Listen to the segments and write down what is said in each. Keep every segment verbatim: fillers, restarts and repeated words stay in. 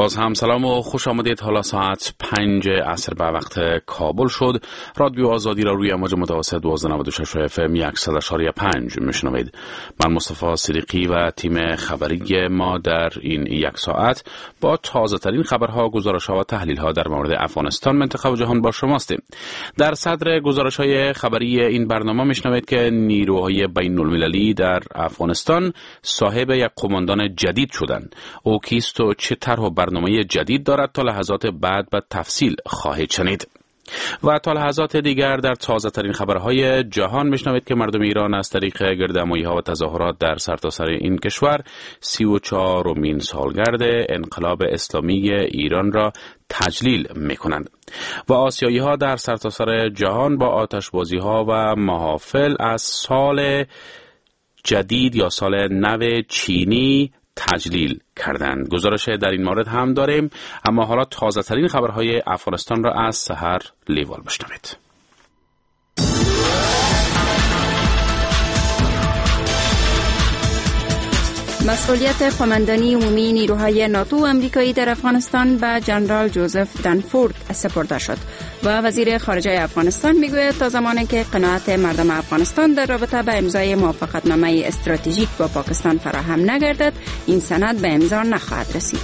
باز هم سلام و خوش آمدید. حالا ساعت پنج عصر به وقت کابل شد. رادیو آزادی را روی موج متوسط دوازده نود و شش اف ام صد و اشاری پنج میشنوید. من مصطفی صدیقی و تیم خبری ما در این یک ساعت با تازه ترین خبرها، گزارش‌ها و تحلیل‌ها در مورد افغانستان، منطقه و جهان با شماستیم. در صدر گزارش‌های خبری این برنامه میشنوید که نیروهای بین‌المللی در افغانستان صاحب یک قماندان جدید شدند. او کیست و چه طرح برنامه جدید دارد تا لحظات بعد به تفصیل خواهید شنید. و تا لحظات دیگر در تازه ترین خبرهای جهان میشنوید که مردم ایران از طریق گردهمایی ها و تظاهرات در سرتاسر این کشور سی و چهارمین سالگرد انقلاب اسلامی ایران را تجلیل میکنند. و آسیایی ها در سرتاسر جهان با آتشبازی ها و محافل از سال جدید یا سال نو چینی تجلیل کردند. گزارش در این مورد هم داریم، اما حالا تازه ترین خبرهای افغانستان را از سحر لیوال بشنوید. مسئولیت قماندانی عمومی نیروهای ناتو آمریکایی در افغانستان به جنرال جوزف دنفورد سپرده شد و وزیر خارجه افغانستان میگوید تا زمانی که قناعت مردم افغانستان در رابطه به امضای موافقتنامه استراتژیک با پاکستان فراهم نگردد، این سند به امضا نخواهد رسید.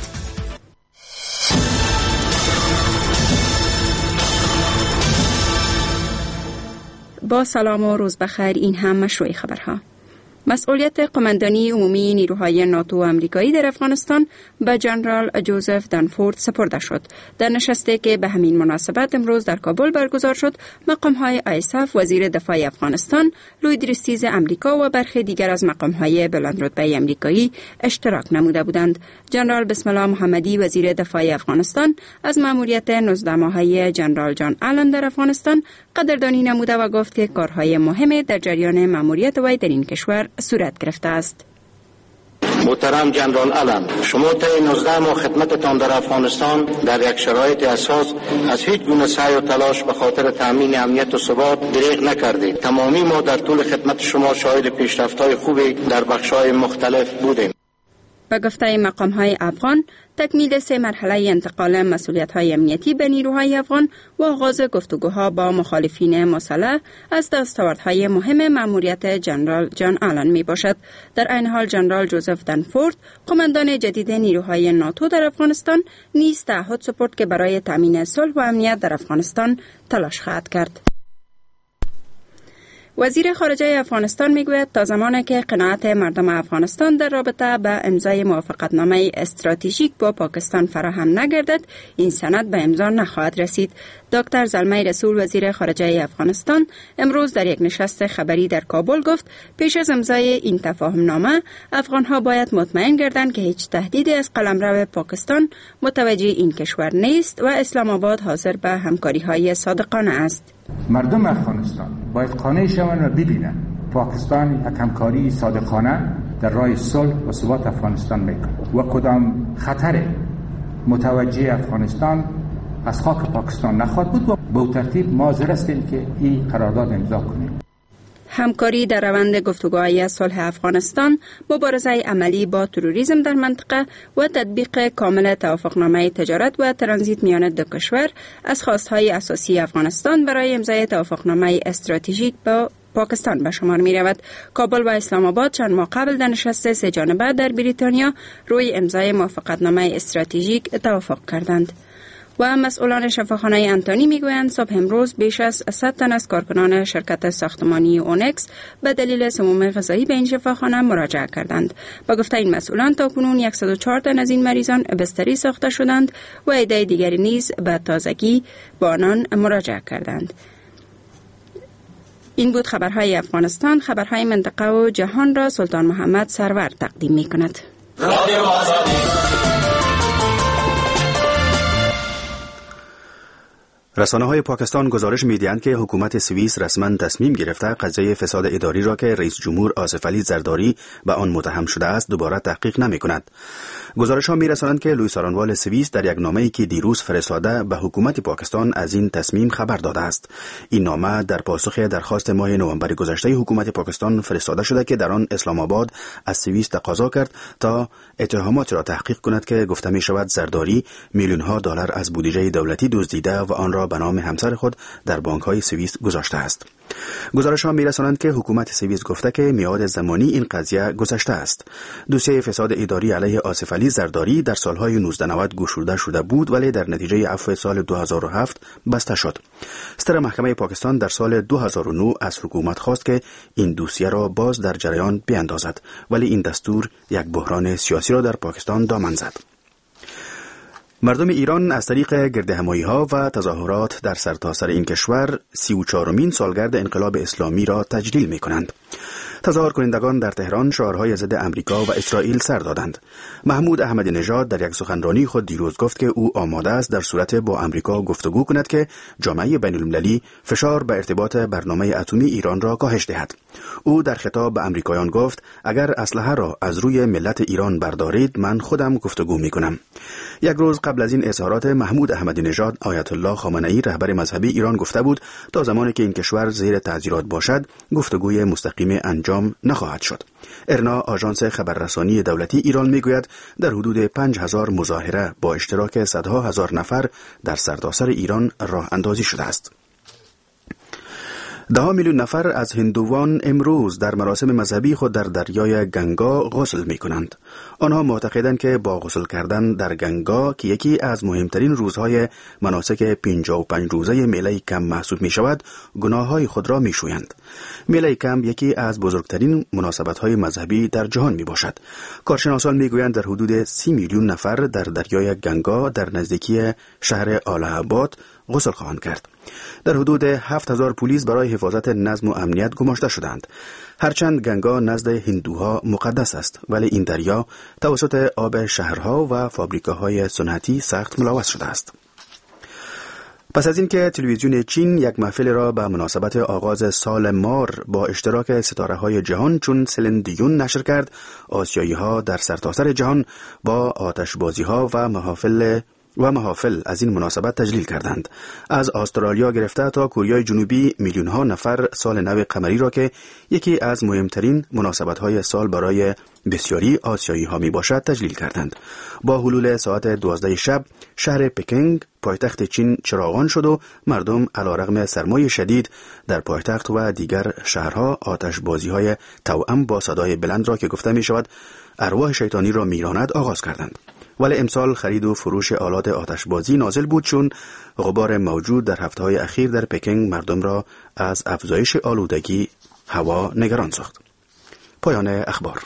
با سلام و روز بخیر، این هم مشروع خبرها. مسئولیت قماندانی عمومی نیروهای ناتو آمریکایی در افغانستان به جنرال جوزف دنفورد سپرده شد. در نشستی که به همین مناسبت امروز در کابل برگزار شد، مقام‌های آیساف، وزیر دفاع افغانستان، لوید ریستیز امریکا و برخی دیگر از مقام‌های بلندرتبه آمریکایی اشتراک نموده بودند. جنرال بسم الله محمدی، وزیر دفاع افغانستان، از مأموریت نوزده ماهه جنرال جان آلن در افغانستان قدردانی نموده و گفت که کارهای مهم در جریان مأموریت وی در این کشور صورت گرفته است. محترم جنرال آلن، شما طی نوزده ماه خدمتتان در افغانستان در یک شرایط اساس از هیچ گونه سعی و تلاش به خاطر تامین امنیت و ثبات دریغ نکردید. تمامی ما در طول خدمت شما شاهد پیشرفت‌های خوبی در بخش‌های مختلف بودیم. به گفته مقام‌های افغان، تکمیل سه مرحله انتقال مسئولیت‌های امنیتی به نیروهای افغان و آغاز گفتگوها با مخالفین مسلح از دستاوردهای مهم مأموریت جنرال جان آلن می باشد. در عین حال جنرال جوزف دنفورد، قماندان جدید نیروهای ناتو در افغانستان، نیز تعهد سپرد که برای تامین صلح و امنیت در افغانستان تلاش خواهد کرد. وزیر خارجه افغانستان میگوید تا زمانی که قناعت مردم افغانستان در رابطه به امضای موافقتنامه استراتژیک با پاکستان فراهم نگردد، این سند به امضا نخواهد رسید. دکتر زلمه رسول، وزیر خارجه افغانستان، امروز در یک نشست خبری در کابل گفت پیش از امضای این تفاهمنامه افغانها باید مطمئن گردند که هیچ تهدیدی از قلمرو پاکستان متوجه این کشور نیست و اسلام آباد حاضر به همکاری‌های صادقانه است. مردم افغانستان باید قانع شوند و ببینند پاکستان یک همکاری صادقانه در راه صلح و ثبات افغانستان میکنه و کدام خطر متوجه افغانستان از خاک پاکستان نخواهد بود و به ترتیب حاضر هستیم که این قرارداد امضا کنیم. همکاری در روند گفتگوهای صلح افغانستان، مبارزه عملی با تروریسم در منطقه و تطبیق کامل توافقنامه تجارت و ترانزیت میان دو کشور از خواستهای اساسی افغانستان برای امضای توافقنامه استراتژیک با پاکستان به شمار می رود. کابل و اسلام آباد چند ماه قبل در نشست سه جانبه در بریتانیا روی امضای موافقتنامه استراتژیک توافق کردند. و مسئولان شفاخانه انتونی میگویند صبح امروز بیش از صد تن از کارکنان شرکت ساختمانی اونکس به دلیل سموم غذایی به این شفاخانه مراجعه کردند. با گفته این مسئولان تاکنون صد و چهار تن از این مریضان بستری ساخته شدند و عده دیگری نیز به تازگی با آنان مراجعه کردند. این بود خبرهای افغانستان. خبرهای منطقه و جهان را سلطان محمد سرور تقدیم می کند. رسانه‌های پاکستان گزارش می‌دهند که حکومت سوئیس رسما تصمیم گرفته قضیه فساد اداری را که رئیس جمهور آصف علی زرداری به آن متهم شده است دوباره تحقیق نمی‌کند. گزارش‌ها می‌رسانند که لوئیس آرانوال سوئیس در یک نامه‌ای که دیروز فرستاده به حکومت پاکستان از این تصمیم خبر داده است. این نامه در پاسخ درخواست ماه نوامبر گذشته حکومت پاکستان فرستاده شده که در آن اسلام آباد از سوئیس تقاضا کرد تا اتهامات را تحقیق کند که گفته می‌شود زرداری میلیون‌ها دلار از بودجه دولتی دزدیده و آن را به نام همسر خود در بانک‌های سوئیس گذاشته است. گزارش‌ها می‌رسانند که حکومت سوئیس گفته که میعاد زمانی این قضیه گذشته است. دوسیه فساد اداری علیه آصف علی زرداری در سالهای نوزده نود گشوده شده بود ولی در نتیجه عفو سال دو هزار و هفت بسته شد. ستر محکمه پاکستان در سال دو هزار و نه از حکومت خواست که این دوسیه را باز در جریان بیاندازد ولی این دستور یک بحران سیاسی را در پاکستان دامن زد. مردم ایران از طریق گردهمایی‌ها و تظاهرات در سرتاسر این کشور سی و چهارمین سالگرد انقلاب اسلامی را تجلیل می‌کنند. تظاهر کنندگان در تهران شعارهای ضد امریکا و اسرائیل سر دادند. محمود احمدی نژاد در یک سخنرانی خود دیروز گفت که او آماده است در صورت با امریکا گفتگو کند که جامعه بین‌المللی فشار به ارتباط برنامه اتمی ایران را کاهش دهد. او در خطاب به امریکایان گفت اگر اسلحه را از روی ملت ایران بردارید من خودم گفتگو می‌کنم. یک روز قبل از این اظهارات محمود احمدی نژاد آیت الله خامنه‌ای رهبر مذهبی ایران گفته بود تا زمانی که این کشور زیر تعذیرات باشد گفتگوی مستقیم انجام نخواهد شد. ارنا آژانس خبررسانی دولتی ایران میگوید در حدود پنج هزار مظاهره با اشتراک صدها هزار نفر در سرتاسر ایران راه اندازی شده است. ده میلیون نفر از هندوان امروز در مراسم مذهبی خود در دریای گنگا غسل می کنند. آنها معتقدند که با غسل کردن در گنگا که یکی از مهمترین روزهای مناسک پنجاه و پنج روزه میله کم محسوب می شود، گناههای خود را می شویند. میله کم یکی از بزرگترین مناسبت‌های مذهبی در جهان می باشد. کارشناسان می گویند در حدود سی میلیون نفر در دریای گنگا در نزدیکی شهر آله آباد غسل خواهند کرد. در حدود هفت هزار پلیس برای حفاظت نظم و امنیت گماشته شدند. هرچند گنگا نزد هندوها مقدس است ولی این دریا توسط آب شهرها و فابریکاهای صنعتی سخت ملوث شده است. پس از اینکه تلویزیون چین یک محفل را به مناسبت آغاز سال مار با اشتراک ستاره‌های جهان چون سلین دیون نشر کرد، آسیایی‌ها در سرتاسر جهان با آتشبازی‌ها و محافل و محافل از این مناسبت تجلیل کردند. از استرالیا گرفته تا کره جنوبی میلیون ها نفر سال نو قمری را که یکی از مهمترین مناسبت‌های سال برای بسیاری آسیایی ها می باشد تجلیل کردند. با حلول ساعت دوازده شب شهر پکینگ پایتخت چین چراغان شد و مردم علیرغم سرمای شدید در پایتخت و دیگر شهرها آتشبازی‌های توأم با صدای بلند را که گفته می شود ارواح شیطانی را میراند آغاز کردند. ولی امسال خرید و فروش آلات آتشبازی نازل بود چون غبار موجود در هفته‌های اخیر در پکینگ مردم را از افزایش آلودگی هوا نگران ساخت. پایان اخبار.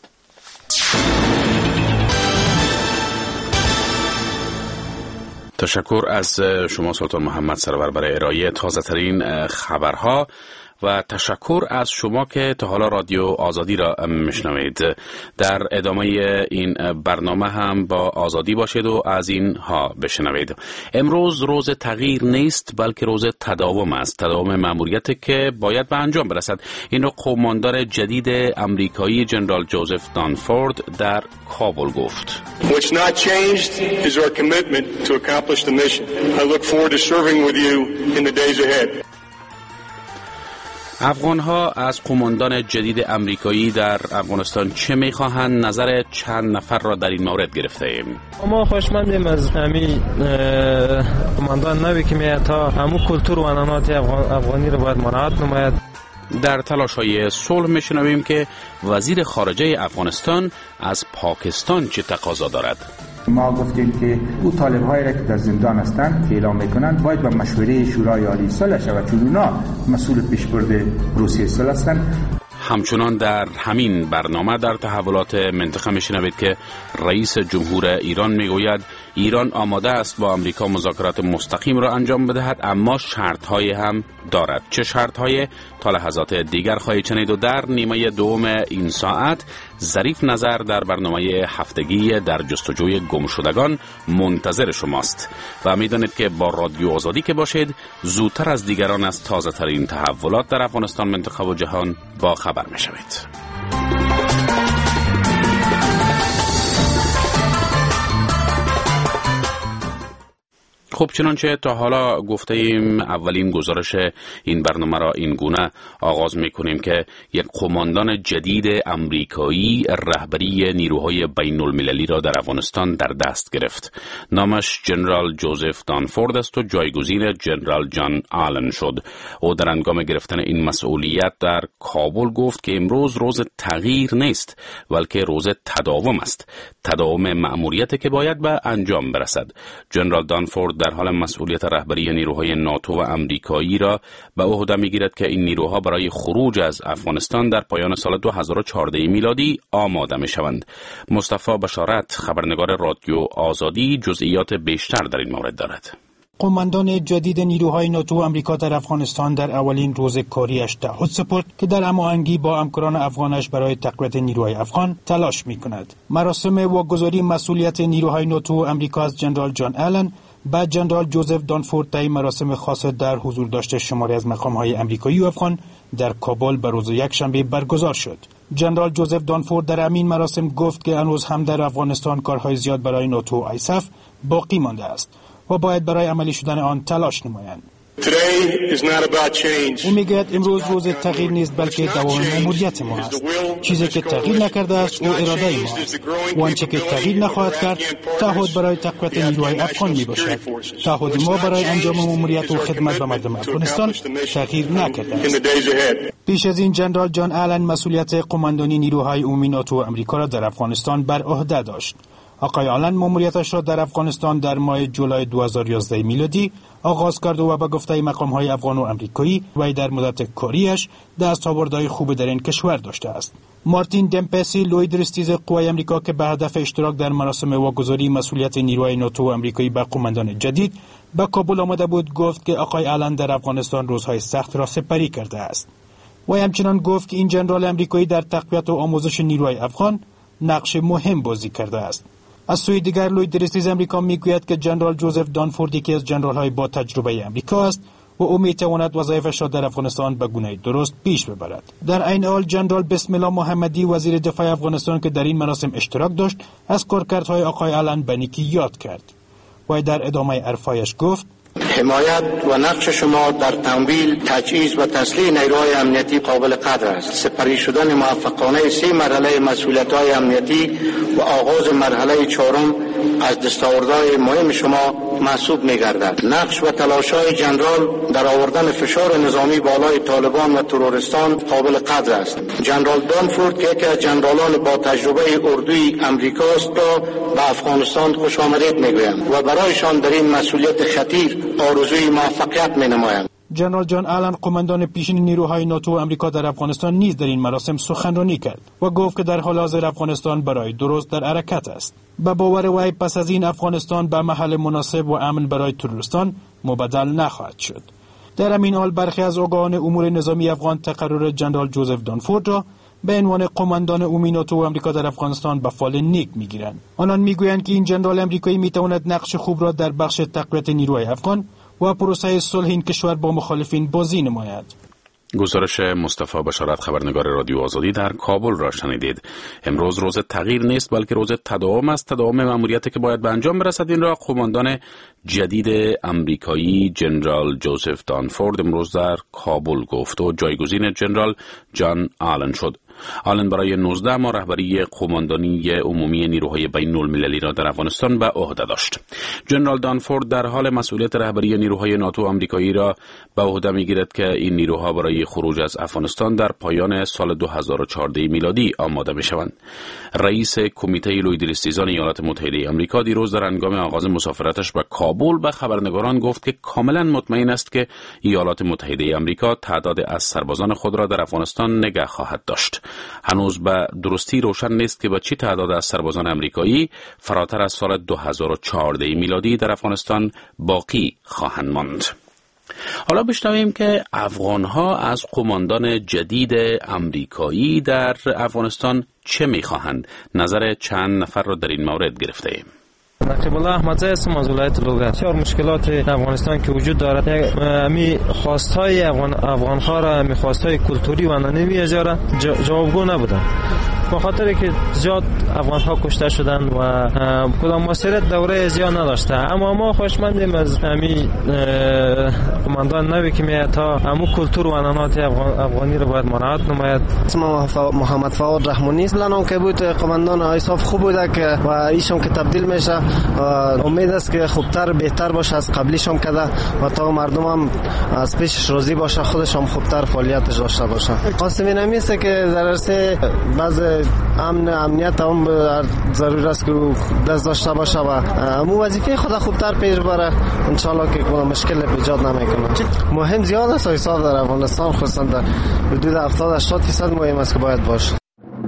تشکر از شما سلطان محمد سرور برای ارائه تازه ترین خبرها و تشکر از شما که تا حالا رادیو آزادی را میشنوید. در ادامه این برنامه هم با آزادی باشید و از این ها بشنوید. امروز روز تغییر نیست بلکه روز تداوم است. تداوم مأموریتی که باید به انجام برسد. این رو قوماندار جدید امریکایی جنرال جوزف دانفورد در کابل گفت. What's not changed is our commitment to accomplish the mission. I look forward to serving with you in the days ahead. افغان‌ها از قوماندان جدید امریکایی در افغانستان چه می‌خواهند؟ نظر چند نفر را در این مورد گرفته ایم. ما خوشمندیم از همین قوماندان نوی که میاد تا همون کلتور و عنعنات افغانی را باید مراعات نماید. در تلاش‌های صلح می‌شنویم که وزیر خارجه افغانستان از پاکستان چه تقاضا دارد. ما گفتیم که او طالب‌هایی را که در زندان هستند که اعلام می‌کنند باید با مشوره شورای عالی صلح شود چون اونا مسئول پیشبرد پروسه صلح هستند. همچنان در همین برنامه در تحولات منطقه میشنوید که رئیس جمهور ایران میگوید ایران آماده است با آمریکا مذاکرات مستقیم را انجام بدهد اما شرط‌های هم دارد. چه شرط‌های؟ تا لحظات دیگر خواهید شنید و در نیمه دوم این ساعت ظریف نظر در برنامه هفتگی در جستجوی گمشدگان منتظر شماست و می‌دانید که با رادیو آزادی که باشید زودتر از دیگران از تازه ترین تحولات در افغانستان، منطقه و جهان با خبر می‌شوید. خب چنانچه تا حالا گفته ایم، اولین گزارش این برنامه را این گونه آغاز میکنیم که یک قماندان جدید امریکایی رهبری نیروهای بین المللی را در افغانستان در دست گرفت. نامش جنرال جوزف دانفورد است و جایگزین جنرال جان آلن شد. او در هنگام گرفتن این مسئولیت در کابل گفت که امروز روز تغییر نیست بلکه روز تداوم است. تداوم مأموریتی که باید به انجام برسد. جنرال دانفورد در حال مسئولیت رهبری نیروهای ناتو و امریکایی را به عهده میگیرد که این نیروها برای خروج از افغانستان در پایان سال دو هزار و چهارده میلادی آماده میشوند. مصطفی بشارت، خبرنگار رادیو آزادی، جزئیات بیشتر در این مورد دارد. قماندان جدید نیروهای ناتو آمریکا در افغانستان در اولین روز کاریش تعهد سپرد که در هماهنگی با همکاران افغانش برای تقویت نیروهای افغان تلاش می‌کند. مراسم واگذاری مسئولیت نیروهای ناتو آمریکا از جنرال جان آلن به جنرال جوزف دانفورد طی مراسم خاص در حضور داشته شماری از مقام‌های آمریکایی و افغان در کابل به روز یکشنبه برگزار شد. جنرال جوزف دانفورد در همین مراسم گفت که هنوز هم در افغانستان کارهای زیاد برای ناتو و آیساف باقی مانده است و باید برای عملی شدن آن تلاش نمایند. او میگوید امروز روز تغییر نیست بلکه دوام مأموریت ما است. چیزی که تغییر نکرده است او اراده ما است و آنچه که تغییر نخواهد کرد تعهد برای تقویت نیروهای افغان می باشد. تعهد ما برای انجام مأموریت و خدمت به مردم افغانستان تغییر نکرده است. پیش از این جنرال جان آلن مسئولیت قماندانی نیروهای عمومی ناتو آمریکا را در افغانستان بر عهده داشت. آقای آلن مأموریتش را در افغانستان در ماه جولای دو هزار و یازده میلادی آغاز کرد و به گفته مقام‌های افغان و آمریکایی وی در مدت کاریش دستاوردهای خوب در این کشور داشته است. مارتین دمپسی، لوید ریستیز قوای آمریکا که به هدف اشتراک در مراسم واگذاری مسئولیت نیروهای ناتو و آمریکایی به قماندان جدید به کابل آمده بود، گفت که آقای آلن در افغانستان روزهای سخت را سپری کرده است. وی همچنان گفت که این جنرال آمریکایی در تقویت و آموزش نیروهای افغان نقش مهم بازی کرده است. از سوی دیگر لوید ریستیز آمریکا میگوید که جنرال جوزف دانفورد یکی از جنرال‌های با تجربه آمریکا است و او میتواند وظایفش را در افغانستان به گونه درست پیش ببرد. در عین حال جنرال بسم الله محمدی، وزیر دفاع افغانستان که در این مراسم اشتراک داشت، از کارکردهای آقای آلن به نیکی یاد کرد و در ادامه حرفایش گفت: حمایت و نقش شما در تمویل، تجهیز و تسلیح نیروهای امنیتی قابل قدر است. سپری شدن موفقانه سه مرحله مسئولیت‌های امنیتی و آغاز مرحله چهارم از دستاوردهای مهم شما محسوب می‌گردد. نقش و تلاش‌های جنرال در آوردن فشار نظامی بالای طالبان و تروریستان قابل قدر است. جنرال دانفورد که یکی از جنرالان با تجربه اردوی امریکاست را به افغانستان خوش آمدید می‌گویم و برایشان در این مسئولیت خطیر آرزوی موفقیت می‌نمایم. جنرال جان آلن، قماندان پیشین نیروهای ناتو و آمریکا در افغانستان، نیز در این مراسم سخنرانی کرد و گفت که در حال حاضر افغانستان برای درست در حرکت است. به باور وی پس از این افغانستان به محل مناسب و امن برای تروریستان مبدل نخواهد شد. در همین حال برخی از آگاهان امور نظامی افغان تقرر جنرال جوزف دانفورد را به عنوان قماندان عمومی ناتو و آمریکا در افغانستان به فال نیک میگیرند. آنان میگویند که این جنرال آمریکایی میتواند نقش خوب را در بخش تقویت نیروهای افغان و پروسه صلح این کشور با مخالفین بازی نماید. گزارش مصطفی بشارت، خبرنگار رادیو آزادی، در کابل را شنیدید. امروز روز تغییر نیست بلکه روز تداوم است. تداوم مأموریتی که باید به انجام برسد این را قماندان جدید امریکایی جنرال جوزف دانفورد امروز در کابل گفت و جایگزین جنرال جان آلن شد. آلن برای نوزده ماه رهبری قماندانی عمومی نیروهای بین المللی را در افغانستان به عهده داشت. جنرال دانفورد در حال مسئولیت رهبری نیروهای ناتو آمریکایی را به عهده میگیرد که این نیروها برای خروج از افغانستان در پایان سال دو هزار و چهارده میلادی آماده میشوند. رئیس کمیته لوید ریستیزان ایالات متحده آمریکا دیروز در هنگام آغاز مسافرتش به کابل به خبرنگاران گفت که کاملا مطمئن است که ایالات متحده آمریکا تعداد از سربازان خود را در افغانستان نگه خواهد داشت. هنوز به درستی روشن نیست که با چه تعداد از سربازان آمریکایی فراتر از سال دو هزار و چهارده میلادی در افغانستان باقی خواهند ماند. حالا بشنویم که افغانها از قماندان جدید آمریکایی در افغانستان چه میخواهند؟ نظر چند نفر را در این مورد گرفته ایم. نقیب الله احمدزی هستم از ولایت لوگر. بسیار مشکلات افغانستان که وجود دارد، می خواستهای افغان افغان‌ها را، می خواستهای کلتوری و عنعنوی اجاره جوابگو نبودند، به خاطر که زیاد افغان‌ها کشته شدند و کدام مسئولیت دوره زیاد نداشته. اما ما خوشمندیم از همین قماندان نوی که میاد تا همون کلتور و عنعنات افغان افغانی را باید مراعات نماید. اسم محمد فواد رحمانی است. لانم که بود قماندان ایصاف خوب بوده که و ایشون که تبدیل میشه، امید است که خوبتر بهتر باشه از قبلیشون کده و تا مردم هم از پیشش راضی باشه، خودش هم خوبتر فعالیتش داشته باشه. خواستم این همیشه که درسته بعض امن امنیت هم ضروری است که دست داشته باشه و امو وظیفه خود خوبتر پیش بره، ان شاء الله که কোনো مشکل ایجاد نمیکنه. مهم زیاد است حساب در افغانستان، خصوصا در حدود هفتاد هشتاد درصد مهم است که باید باشه.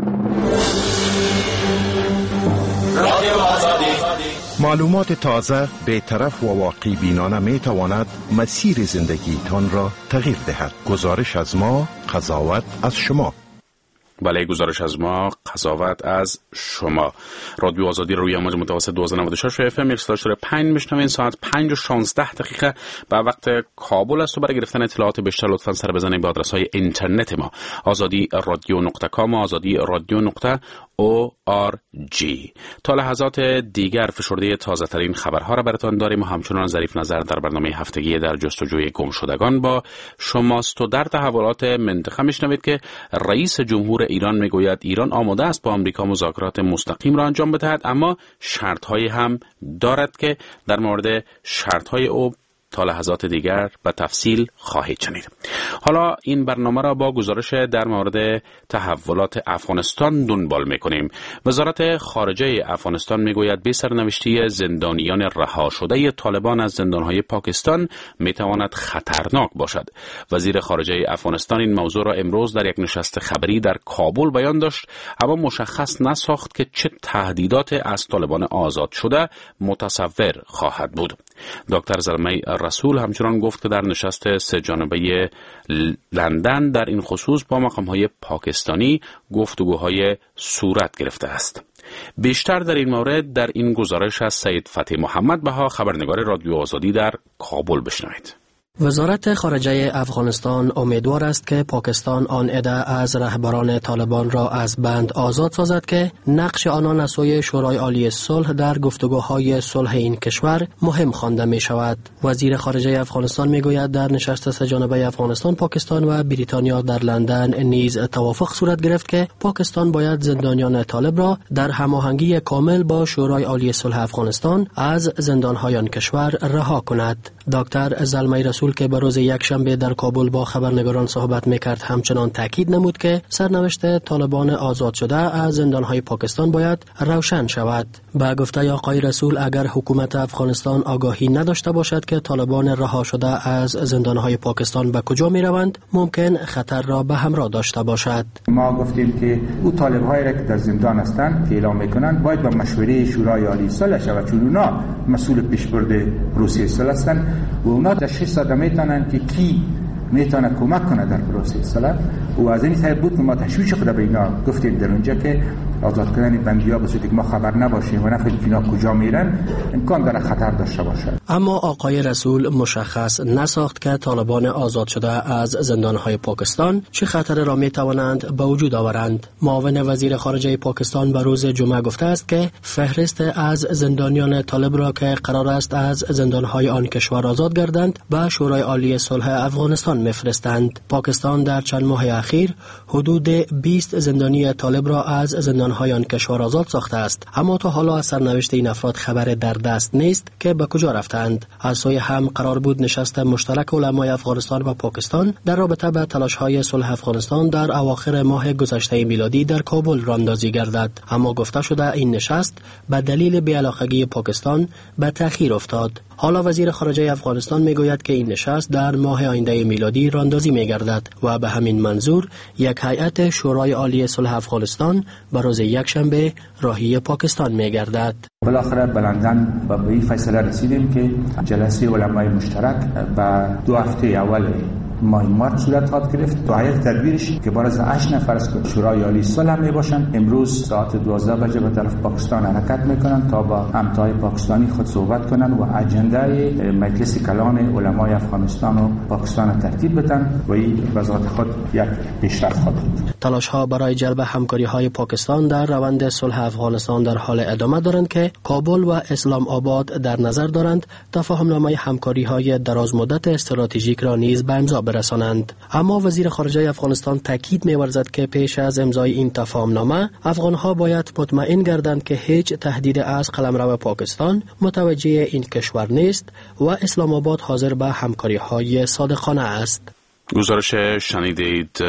معلومات تازه، بی‌طرف و واقع بینانه می تواند مسیر زندگی تان را تغییر دهد. گزارش از ما، قضاوت از شما. بله، گزارش از ما، قضاوت از شما. رادیو آزادی روی امواج متوسط دویست و نود و شش اف ام یک صد و چهار و پنج میشنوین. ساعت پنج و شانزده دقیقه به وقت کابل است و برای گرفتن اطلاعات بیشتر لطفاً سر بزنید به آدرس های اینترنت ما آزادی رادیو نقطه کام و آزادی رادیو نقطه او آر جی. تا لحظات دیگر فشرده تازه ترین خبرها را براتون داریم و همچنان ظریف نظر در برنامه هفتگی در جستجوی گمشدگان با شماست و در تحولات منطقه میشنوید که رئیس جمهور ایران میگوید ایران آماده است با آمریکا مذاکرات مستقیم را انجام بدهد، اما شرط‌هایی هم دارد که در مورد شرط‌های او تا لحظات دیگر به تفصیل خواهید شنید. حالا این برنامه را با گزارش در مورد تحولات افغانستان دنبال میکنیم. وزارت خارجه افغانستان میگوید بی سرنوشتی زندانیان رها شده طالبان از زندانهای پاکستان میتواند خطرناک باشد. وزیر خارجه افغانستان این موضوع را امروز در یک نشست خبری در کابل بیان داشت، اما مشخص نساخت که چه تهدیدات از طالبان آزاد شده متصور خواهد بود. دکتر زلمه رسول همچنان گفت که در نشست سه جانبه لندن در این خصوص با مقام‌های پاکستانی گفتگوهای صورت گرفته است. بیشتر در این مورد در این گزارش از سید فتح محمد بها، خبرنگار رادیو آزادی در کابل بشنوید. وزارت خارجه افغانستان امیدوار است که پاکستان آن عده از رهبران طالبان را از بند آزاد سازد که نقش آنان از سوی شورای عالی صلح در گفتگوهای صلح این کشور مهم خوانده می شود. وزیر خارجه افغانستان می گوید در نشست سه جانبه افغانستان، پاکستان و بریتانیا در لندن نیز توافق صورت گرفت که پاکستان باید زندانیان طالب را در هماهنگی کامل با شورای عالی صلح افغانستان از زندانهای آن کشور رها کند. دکتر زلمه رسول که به روز یکشنبه در کابل با خبرنگاران صحبت میکرد همچنان تاکید نمود که سرنوشت طالبان آزاد شده از زندانهای پاکستان باید روشن شود. با گفته آقای رسول اگر حکومت افغانستان آگاهی نداشته باشد که طالبان رها شده از زندانهای پاکستان به کجا می روند، ممکن خطر را به همراه داشته باشد. ما گفتیم که او طالب‌هایی را که در زندان هستند که اعلام میکنند باید با مشوره شورای عالی صلح شود، چون اونا مسئول پیشبرد پروسه صلح هستند و اونا تشخیص داده میتونن که کی میتونه کمک کنه در پروسه صلح. و از این طریق بود که ما تشویش خود به اینا گفتیم در اونجا که آزاد کردن بندی‌ها به صورتی که ما خبر نباشیم و نفهمیم اینا کجا میرن امکان داره خطر داشته باشه. اما آقای رسول مشخص نساخت که طالبان آزاد شده از زندانهای پاکستان چه خطر را میتوانند به وجود آورند. معاون وزیر خارجه پاکستان به روز جمعه گفته است که فهرست از زندانیان طالب را که قرار است از زندانهای آن کشور آزاد گردند به شورای عالی صلح افغانستان میفرستند. پاکستان در چند ماه اخیر حدود بیست زندانی طالب را از زندانهای آن کشور آزاد ساخته است، اما تا حالا از سرنوشت این افراد خبر در دست نیست که به کجا رفتند. از سوی هم قرار بود نشست مشترک علمای افغانستان و پاکستان در رابطه با تلاش‌های صلح افغانستان در اواخر ماه گذشته میلادی در کابل راندازی گردد، اما گفته شده این نشست به دلیل بی‌علاقگی پاکستان به تأخیر افتاد. حالا وزیر خارجه افغانستان میگوید که این نشست در ماه آینده میلادی راندازی میگردد و به همین منظور یک هیئت شورای عالی صلح افغانستان به روز یکشنبه راهی پاکستان میگردد. بالاخره به لندن به این فیصله رسیدیم که جلسه علمای مشترک به دو هفته اول ماه مارچ صورت خواهد گرفت. دعای تدبیرش که باز هشت نفر از شورای عالی صلح می باشند امروز ساعت دوازده بجه به طرف پاکستان حرکت میکنند تا با همتای پاکستانی خود صحبت کنند و اجنده مجلس کلان علمای افغانستان و پاکستان ترتیب بدن و این به ذات خود یک پیشرفت خواهد بود. تلاش ها برای جلب همکاری های پاکستان در روند صلح افغانستان در حال ادامه دارند که کابل و اسلام آباد در نظر دارند تفاهم‌نامه همکاری های دراز مدت استراتژیک را نیز به امضا برسانند. اما وزیر خارجه افغانستان تاکید می‌ورزد که پیش از امضای این تفاهم‌نامه افغان‌ها باید مطمئن گردند که هیچ تهدید از قلمرو پاکستان متوجه این کشور نیست و اسلام آباد حاضر به همکاری‌های صادقانه است. گزارش شنیدید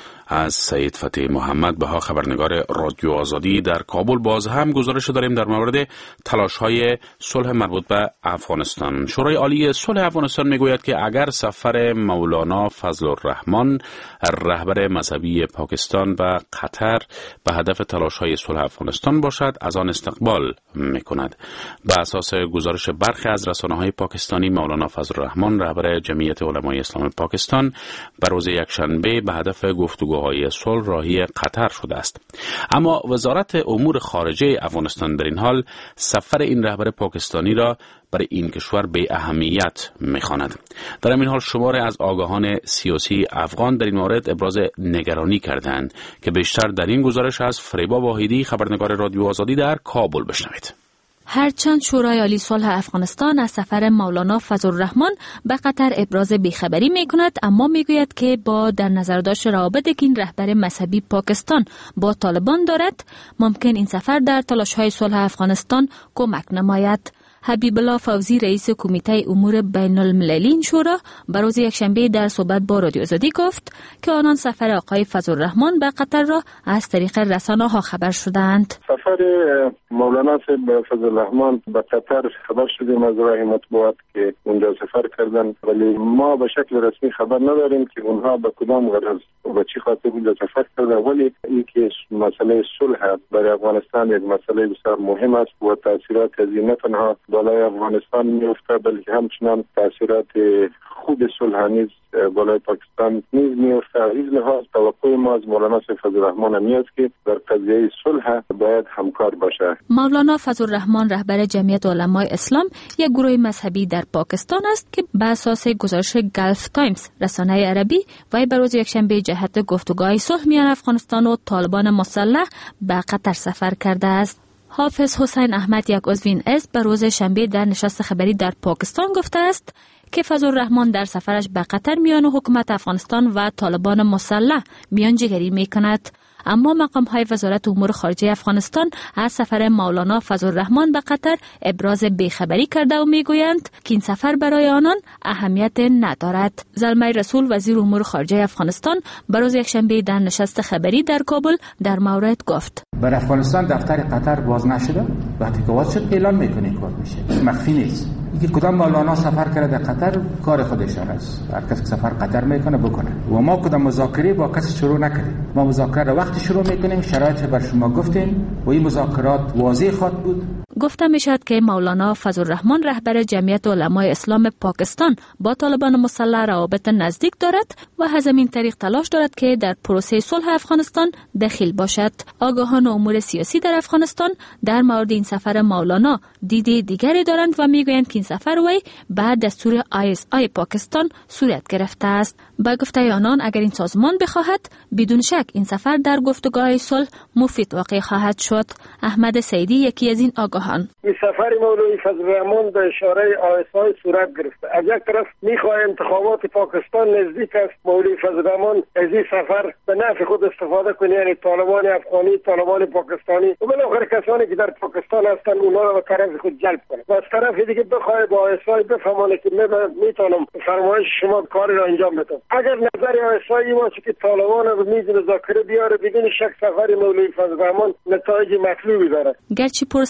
از سید فتح محمد بها، خبرنگار رادیو آزادی در کابل. باز هم گزارش داریم در مورد تلاش‌های صلح مربوط به افغانستان. شورای عالی صلح افغانستان میگوید که اگر سفر مولانا فضل الرحمن رهبر مذهبی پاکستان و قطر به هدف تلاش‌های صلح افغانستان باشد از آن استقبال میکند. به اساس گزارش برخی از رسانه‌های پاکستانی، مولانا فضل الرحمن رهبر جمعیت علمای اسلام پاکستان به روز یکشنبه به هدف گفتگو های صلح راهی قطر شده است. اما وزارت امور خارجه افغانستان در این حال سفر این رهبر پاکستانی را برای این کشور بی اهمیت می‌خواند. در این حال شماری از آگاهان سیاسی افغان در این مورد ابراز نگرانی کردند که بیشتر در این گزارش از فریبا واحدی، خبرنگار رادیو آزادی در کابل بشنوید. هرچند شورای عالی صلح افغانستان از سفر مولانا فضل الرحمن به قطر ابراز بیخبری می کند، اما می گوید که با در نظر داشت روابطی که این رهبر مذهبی پاکستان با طالبان دارد، ممکن این سفر در تلاش‌های صلح افغانستان کمک نماید. حبیب الله فوزی رئیس کمیته امور بین المللی شورا بر روز یکشنبه در صحبت با رادیو آزادی گفت که آنان سفر آقای فضل الرحمن به قطر را از طریق رسانه‌ها خبر شدند. سفر مولانا فضل الرحمن به قطر خبر شدیم از راه مطبوعات که اونجا سفر کردن، ولی ما به شکل رسمی خبر نداریم که اونها به کدام غرض و به چه خاطر اونجا سفر کردن. ولی اینکه مسئله صلح برای افغانستان یک مسئله بسیار مهم است و تاثیرات از این نه تنها بالای افغانستان میفته بلکه همچنان تاثیرات خود صلح نیز بالای پاکستان نیز میفته. از لحاظ توقع ما از مولانا فضل الرحمن میاد که در قضیه صلح باید همکار باشه. مولانا فضل الرحمن رهبر جمعیت علمای اسلام یک گروه مذهبی در پاکستان است که بر اساس گزارش گلف تایمز رسانه عربی وی بر روز یکشنبه جهت گفتگوهای صلح میان افغانستان و طالبان مسلح به قطر سفر کرده است. حافظ حسین احمد، یک عضو این حزب، بر روز شنبه در نشست خبری در پاکستان گفته است که فضل الرحمن در سفرش به قطر میان حکومت افغانستان و طالبان مسلح میانجیگری میکند. اما مقام‌های وزارت امور خارجه افغانستان از سفر مولانا فضل الرحمن به قطر ابراز بیخبری کرده و میگویند که این سفر برای آنان اهمیت ندارد. زلمه رسول، وزیر امور خارجه افغانستان، بر روز یکشنبه در نشست خبری در کابل در مورد گفت: بر افغانستان دفتر قطر باز نشده، وقتی که باز شد اعلان میکنه کار میشه، مخفی نیست. اینکه کدام مولانا سفر کرده در قطر کار خودشان است، هر کس که سفر قطر میکنه بکنه و ما کدام مذاکره با کسی شروع نکردیم. ما مذاکره وقتی شروع میکنیم شرایط بر شما گفتیم و این مذاکرات واضح خواهد بود. گفته میشد که مولانا فضل الرحمن رهبر جمعیت علمای اسلام پاکستان با طالبان مسلح روابط نزدیک دارد و از همین طریق تلاش دارد که در پروسه صلح افغانستان دخیل باشد. آگاهان امور سیاسی در افغانستان در مورد این سفر مولانا دیده دیگری دارند و میگویند که این سفر وی بعد دستور آی اس آی پاکستان صورت گرفته است. با گفته آنان اگر این سازمان بخواهد بدون شک این سفر در گفتگوهای صلح مفید واقع خواهد شد. احمد سیدی، یکی از این آگاهان: این سفر مولوی فضل الرحمن به اشاره آی اس آی صورت گرفته. از یک طرف میخواه انتخابات پاکستان نزدیک است، مولوی فضل الرحمن از این سفر به نفع خود استفاده کنه، یعنی طالبان افغانی، طالبان پاکستانی و بالاخره کسانی که در پاکستان هستن اونها را به طرف خود جلب کنه و از طرف دیگه بخواه با آی اس آی بفهمونه که میتونم فرمایش شما کاری را انجام بدم. اگر نظر آی اس آی باشه که طالبان رو به میز مذاکره بیاره، بدون شک سفر مولوی فضل الرحمن نتایج مطلوبی داره. گرچه پروسه صلح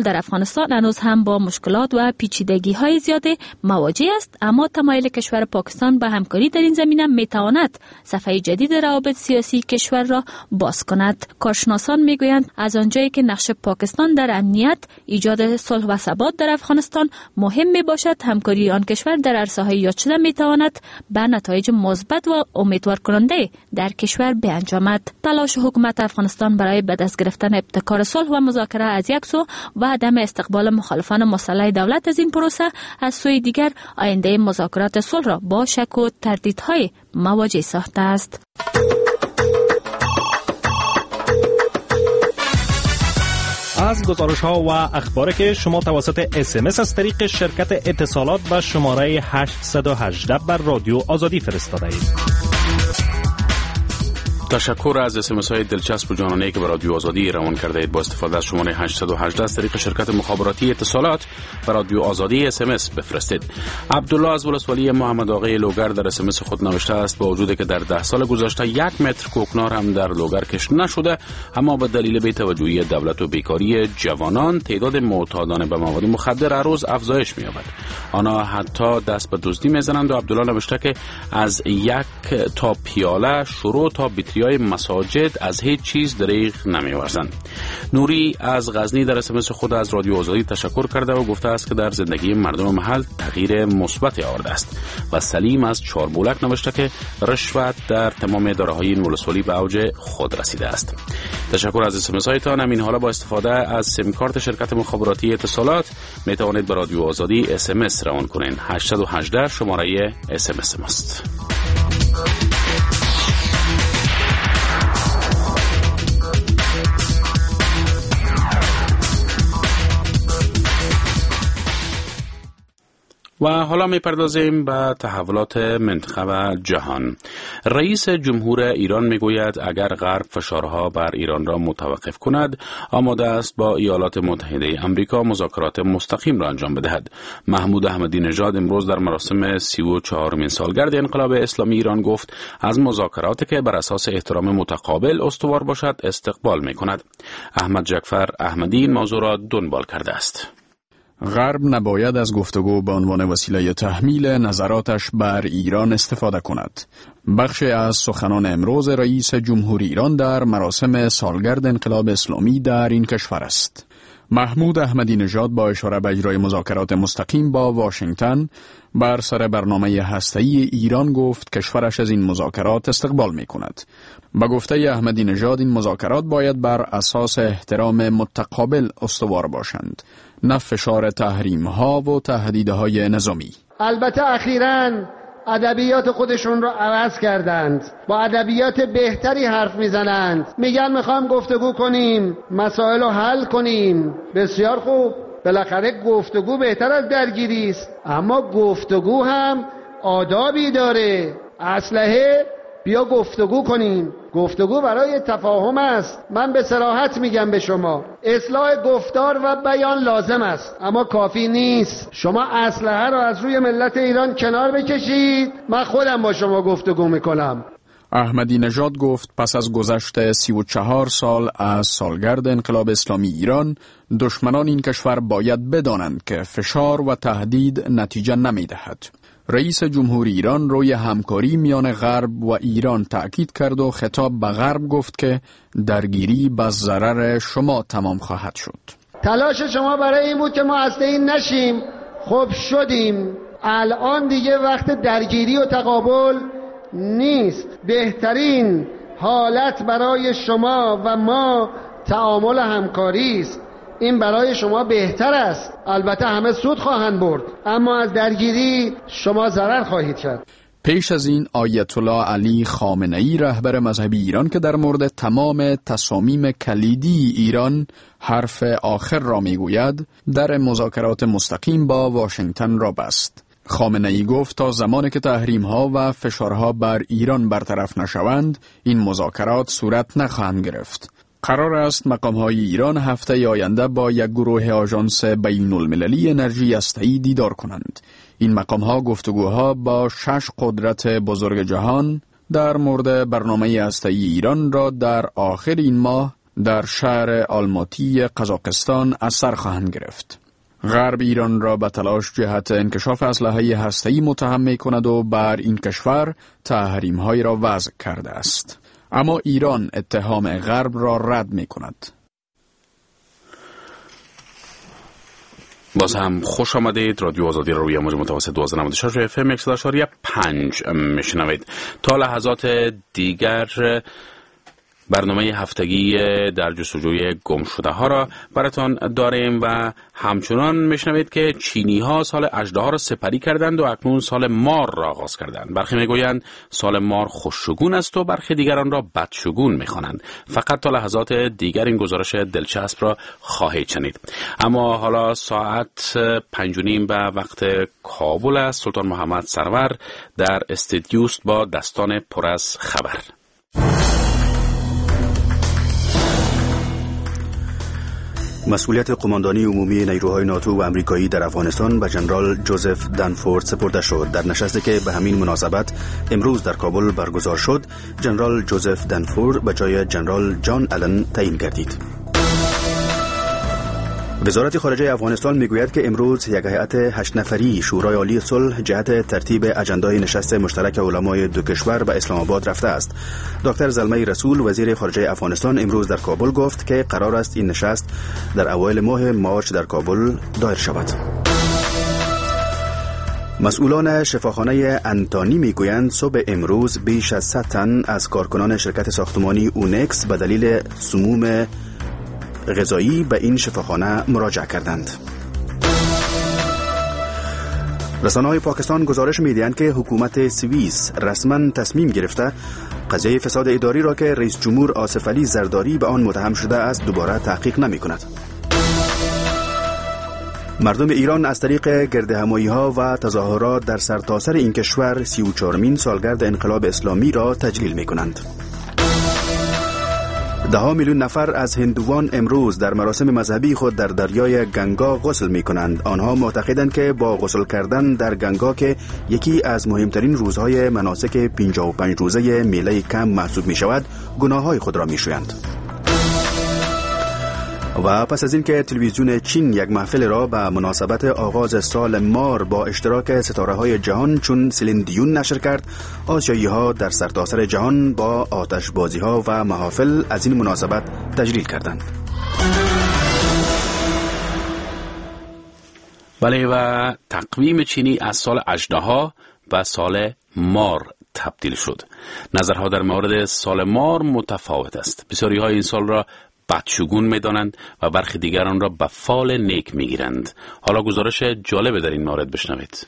در افغانستان هنوز هم با مشکلات و پیچیدگی های زیاده مواجه است، اما تمایل کشور پاکستان به همکاری در این زمینه می تواند صفحه جدید روابط سیاسی کشور را باز کند. کارشناسان می گویند از آنجایی که نقش پاکستان در امنیت، ایجاد صلح و ثبات در افغانستان مهم می باشد، همکاری آن کشور در عرصه‌های یاد شده می تواند به نتایج مثبت و امیدوار کننده در کشور بیانجامد. تلاش حکومت افغانستان برای به دست گرفتن ابتکار صلح و مذاکره از یک سو و عدم استقبال مخالفان مسلح دولت از این پروسه از سوی دیگر آینده مذاکرات صلح را با شک و تردیدهای مواجه ساخته است. از گزارش ها و اخباری که شما توسط اس ام اس از طریق شرکت اتصالات و شماره هشت یک هشت بر رادیو آزادی فرستاده اید. تشکر از اس ام اس های دلچسب و جانانه‌ای که به رادیو آزادی روان کرده اید. با استفاده از شماره هشت یک هشت از طریق شرکت مخابراتی اتصالات به رادیو آزادی اس ام اس بفرستید. عبدالله از ولسوالی محمد آقای لوگر در اس ام اس خود نوشته است با وجودی که در ده سال گذشته یک متر کوکنار هم در لوگر کشت نشده، اما به دلیل بی‌توجهی دولت و بیکاری جوانان تعداد معتادان به مواد مخدر هر روز افزایش می‌یابد. آنها حتی دست به دزدی می‌زنند و عبدالله نوشته که از یک تا پیاله شروع تا های مساجد از هیچ چیز دریغ نمی‌ورزند. نوری از غزنی در اس ام اس خود از رادیو آزادی تشکر کرده و گفته است که در زندگی مردم محل تغییر مثبتی آورده است. و سلیم از چاربولک نوشته که رشوت در تمام اداره‌های این ولسوالی به اوج خود رسیده است. تشکر از اس ام اس هایتان. همین حالا با استفاده از سیم کارت شرکت مخابراتی اتصالات می توانید به رادیو آزادی اس ام اس روان کنید. هشت یک هشت شماره اس ام اس ماست. و حالا می پردازیم به تحولات منطقه و جهان. رئیس جمهور ایران می گوید اگر غرب فشارها بر ایران را متوقف کند، آماده است با ایالات متحده آمریکا مذاکرات مستقیم را انجام بدهد. محمود احمدی نژاد امروز در مراسم سی و چهارمین سالگرد انقلاب اسلامی ایران گفت از مذاکراتی که بر اساس احترام متقابل استوار باشد استقبال می کند. احمد جعفر احمدی این موضوع را دنبال کرده است. غرب نباید از گفتگو به عنوان وسیله تحمیل نظراتش بر ایران استفاده کند. بخشی از سخنان امروز رئیس جمهور ایران در مراسم سالگرد انقلاب اسلامی در این کشور است. محمود احمدی نژاد با اشاره به اجرای مذاکرات مستقیم با واشنگتن بر سر برنامه هسته‌ای ایران گفت کشورش از این مذاکرات استقبال می کند. با گفته احمدی نژاد این مذاکرات باید بر اساس احترام متقابل استوار باشند، نه فشار تحریم ها و تهدیدهای نظامی. البته اخیراً ادبیات خودشون رو عوض کردند، با ادبیات بهتری حرف میزنند، میگن میخوام گفتگو کنیم، مسائل رو حل کنیم. بسیار خوب، بالاخره گفتگو بهتر از درگیری است، اما گفتگو هم آدابی داره. اسلحه بیا گفتگو کنیم. گفتگو برای تفاهم است. من به صراحت میگم به شما اصلاح گفتار و بیان لازم است، اما کافی نیست. شما اسلحه رو از روی ملت ایران کنار بکشید، من خودم با شما گفتگو میکنم. احمدی نژاد گفت پس از گذشت سی و چهار سال از سالگرد انقلاب اسلامی ایران، دشمنان این کشور باید بدانند که فشار و تهدید نتیجه نمیدهد. رئیس جمهور ایران روی همکاری میان غرب و ایران تأکید کرد و خطاب به غرب گفت که درگیری به ضرر شما تمام خواهد شد. تلاش شما برای این بود که ما هسته‌ای نشیم. خب شدیم. الان دیگه وقت درگیری و تقابل نیست. بهترین حالت برای شما و ما تعامل همکاری است. این برای شما بهتر است. البته همه سود خواهند برد، اما از درگیری شما ضرر خواهید کرد. پیش از این آیت الله علی خامنه‌ای رهبر مذهبی ایران که در مورد تمام تصامیم کلیدی ایران حرف آخر را میگوید، در مذاکرات مستقیم با واشنگتن را بست. خامنه‌ای گفت تا زمانی که تحریم‌ها و فشارها بر ایران برطرف نشوند، این مذاکرات صورت نخواهند گرفت. قرار است مقام‌های ایران هفته آینده با یک گروه آژانس بین‌المللی انرژی هسته‌ای دیدار کنند. این مقام‌ها گفتگوها با شش قدرت بزرگ جهان در مورد برنامه هسته‌ای ایران را در آخر این ماه در شهر آلماتی قزاقستان از سر خواهند گرفت. غرب ایران را به تلاش جهت انکشاف اسلحه هسته‌ای متهم می‌کند و بر این کشور تحریم‌هایی را وضع کرده است. اما ایران اتهام غرب را رد می‌کند. باز هم خوش آمدید. رادیو آزادی را روی موج متوسط دوازده نود و شش اف ام صد و شش و پنج میشنوید. تا لحظات دیگر برنامه هفتگی در جستجوی گم شده ها را براتان داریم و همچنان میشنوید که چینی ها سال اژدها را سپری کردند و اکنون سال مار را آغاز کردند. برخی میگویند سال مار خوششگون است و برخی دیگران را بدشگون میخوانند. فقط تا لحظات دیگر این گزارش دلچسب را خواهید شنید. اما حالا ساعت پنج و نیم به وقت کابل است. سلطان محمد سرور در استودیوست با دستان پر از خبر. مسئولیت قماندانی عمومی نیروهای ناتو و امریکایی در افغانستان به ژنرال جوزف دنفورد سپرده شد. در نشستی که به همین مناسبت امروز در کابل برگزار شد، ژنرال جوزف دنفورد به جای ژنرال جان آلن تعیین گردید. وزارت خارجه افغانستان میگوید که امروز یک هیئت هشت نفری شورای عالی صلح جهت ترتیب اجندای نشست مشترک علمای دو کشور به اسلام آباد رفته است. دکتر زلمه رسول وزیر خارجه افغانستان امروز در کابل گفت که قرار است این نشست در اوایل ماه مارچ در کابل دایر شود. مسئولان شفاخانه انتانی میگویند صبح امروز بیش از صد تن از کارکنان شرکت ساختمانی اونکس به دلیل سموم غذایی به این شفاخانه مراجعه کردند. رسانه‌های پاکستان گزارش می‌دهند که حکومت سوئیس رسما تصمیم گرفته قضیه فساد اداری را که رئیس جمهور آصف علی زرداری به آن متهم شده است دوباره تحقیق نمی‌کند. مردم ایران از طریق گردهمایی‌ها و تظاهرات در سرتاسر این کشور سی و چهارمین سالگرد انقلاب اسلامی را تجلیل می‌کنند. ده ها میلیون نفر از هندوان امروز در مراسم مذهبی خود در دریای گنگا غسل می کنند. آنها معتقدند که با غسل کردن در گنگا که یکی از مهمترین روزهای مناسک پنجاه و پنج روزه میله کم محسوب می شود، گناههای خود را می شویند. و پس از اینکه تلویزیون چین یک محفل را به مناسبت آغاز سال مار با اشتراک ستاره‌های جهان چون سلین دیون نشر کرد، آسیایی‌ها در سرتاسر جهان با آتش‌بازی‌ها و محافل از این مناسبت تجلیل کردند. بله، و تقویم چینی از سال اژدها و سال مار تبدیل شد. نظرها در مورد سال مار متفاوت است. بسیاری‌ها این سال را بدشگون می‌دانند و برخی دیگران را به فال نیک می‌گیرند. حالا گزارش جالب در این مورد بشنوید.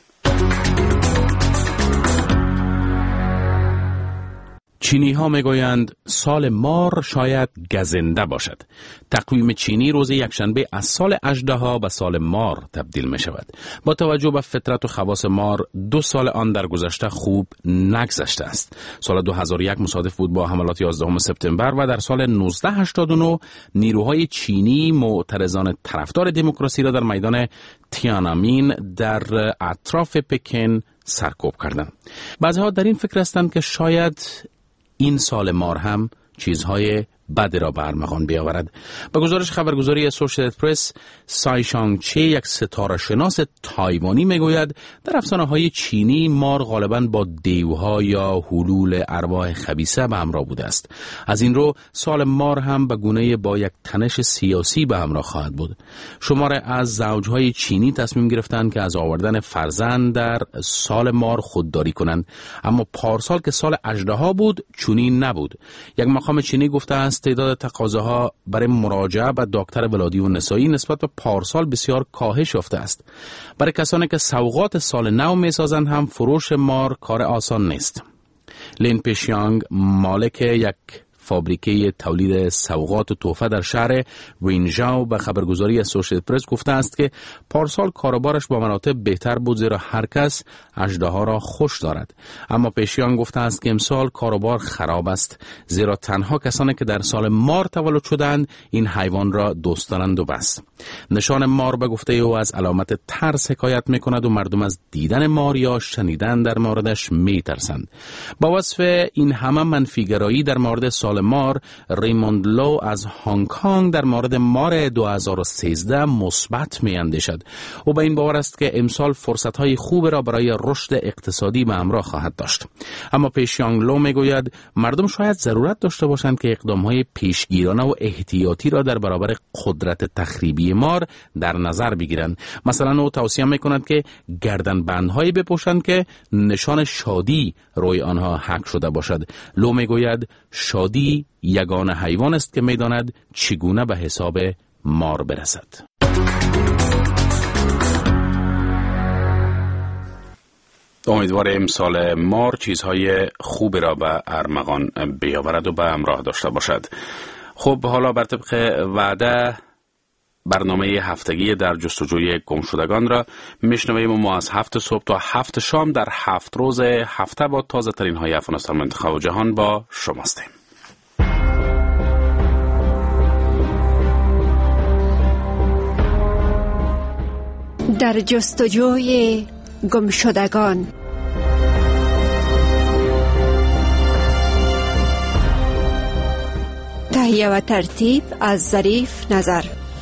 چینی ها میگویند سال مار شاید گزنده باشد. تقویم چینی روز یکشنبه از سال اژدها به سال مار تبدیل می شود. با توجه به فطرت و خواص مار، دو سال آن در گذشته خوب نگذشته است. سال دو هزار و یک مصادف بود با حملات یازدهم سپتامبر و در سال نوزده هشتاد و نه نیروهای چینی معترضان طرفدار دموکراسی را در میدان تیانانمین در اطراف پکن سرکوب کردند. بعضی‌ها در این فکر هستند که شاید این سال مار هم چیزهای بد را به ارمغان بیاورد. به گزارش خبرگزاری اسوسییتد پرس، سای شانگ چی، یک ستاره شناس تایوانی میگوید در افسانه‌های چینی مار غالباً با دیوها یا حلول ارواح خبیثه به همراه بوده است. از این رو سال مار هم به گونه‌ای با یک تنش سیاسی به همراه خواهد بود. شمار از زوجهای چینی تصمیم گرفتند که از آوردن فرزند در سال مار خودداری کنند، اما پارسال که سال اژدها بود چنین نبود. یک مقام چینی گفته است تعداد تقاضاها برای مراجعه به دکتر ولادی و نسایی نسبت به پارسال بسیار کاهش یافته است. برای کسانی که سوغات سال نو می‌سازند هم فروش مار کار آسان نیست. لین پیشیانگ، مالک یک فابریکه تولید سوغات و تحفه در شهر وینژاو به خبرگزاری اسوسییتد پرس گفته است که پارسال کاروبارش با مراتب بهتر بود زیرا هر کس اژدها را خوش دارد. اما پیشیان گفته است که امسال کاروبار خراب است زیرا تنها کسانی که در سال مار تولد شدند این حیوان را دوست دارند و بس. نشان مار به گفته او از علامت ترس حکایت می‌کند و مردم از دیدن مار یا شنیدن در موردش می‌ترسند. با وصف این همه منفیگرایی در مورد سال امسال مار ریموند لو از هنگ کنگ در مورد مار دو هزار و سیزده مثبت می‌اندیشد. او به این باور است که امسال فرصت‌های خوب را برای رشد اقتصادی به همراه خواهد داشت. اما پیشیانگ لو میگوید مردم شاید ضرورت داشته باشند که اقدام‌های پیشگیرانه و احتیاطی را در برابر قدرت تخریبی مار در نظر بگیرند. مثلا او توصیه می‌کند که گردنبندهایی بپوشند که نشان شادی روی آنها حک شده باشد. لو میگوید شادی یگانه حیوان است که میداند چگونه به حساب مار برسد. امیدوار امسال مار چیزهای خوب را به ارمغان بیاورد و به همراه داشته باشد. خب حالا بر طبق وعده برنامه هفتگی در جستجوی گمشدگان را میشنویم و ما از هفت صبح تا هفت شام در هفت روز هفته با تازه ترین های افغانستان، منطقه و جهان با شما هستیم. در جستجوی گمشدگان. تهیه و ترتیب از ظریف نظر.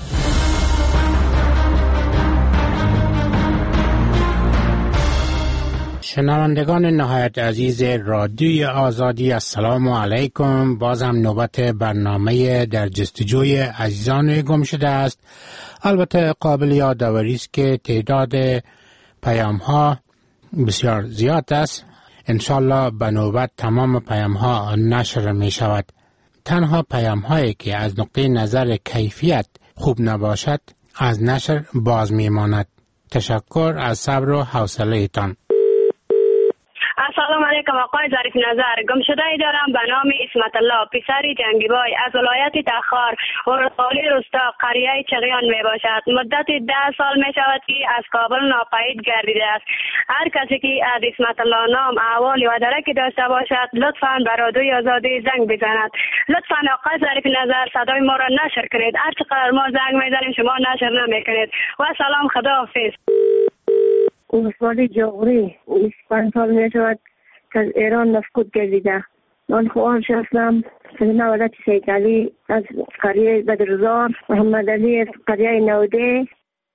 شنوندگان نهایت عزیز رادیوی آزادی، السلام علیکم. باز هم نوبت برنامه در جستجوی عزیزان گم شده است. البته قابل یادآوری است که تعداد پیام ها بسیار زیاد است. انشالله به نوبت تمام پیام ها نشر می شود. تنها پیام هایی که از نقطه نظر کیفیت خوب نباشد از نشر باز می ماند. تشکر از صبر و حوصله تان. سلام علیکم آقای ظریف نظر. گمشده ای دارم به نام اسمت الله، پسری جنگیبای از ولایت تخار، ولسوالی روستا، قریه چغیان می باشد. مدت ده سال می شود که از کابل ناپدید گردیده است. هر کسی که از اسمت الله نام احوال و درکی داشته باشد لطفاً به رادیوی آزادی زنگ بزند. لطفاً آقای ظریف نظر صدای ما را نشر کنید. هر چقدر ما زنگ میزنیم شما نشر نمیکنید. و سلام، خداحافظ. ولسوالی جغوری بیست و پنج سال می شود که از ایران مفقود گردیده. من خواهش هستم سیدنا ولایت سید علی از قریه بدرزار، محمد علی از قریه نوده.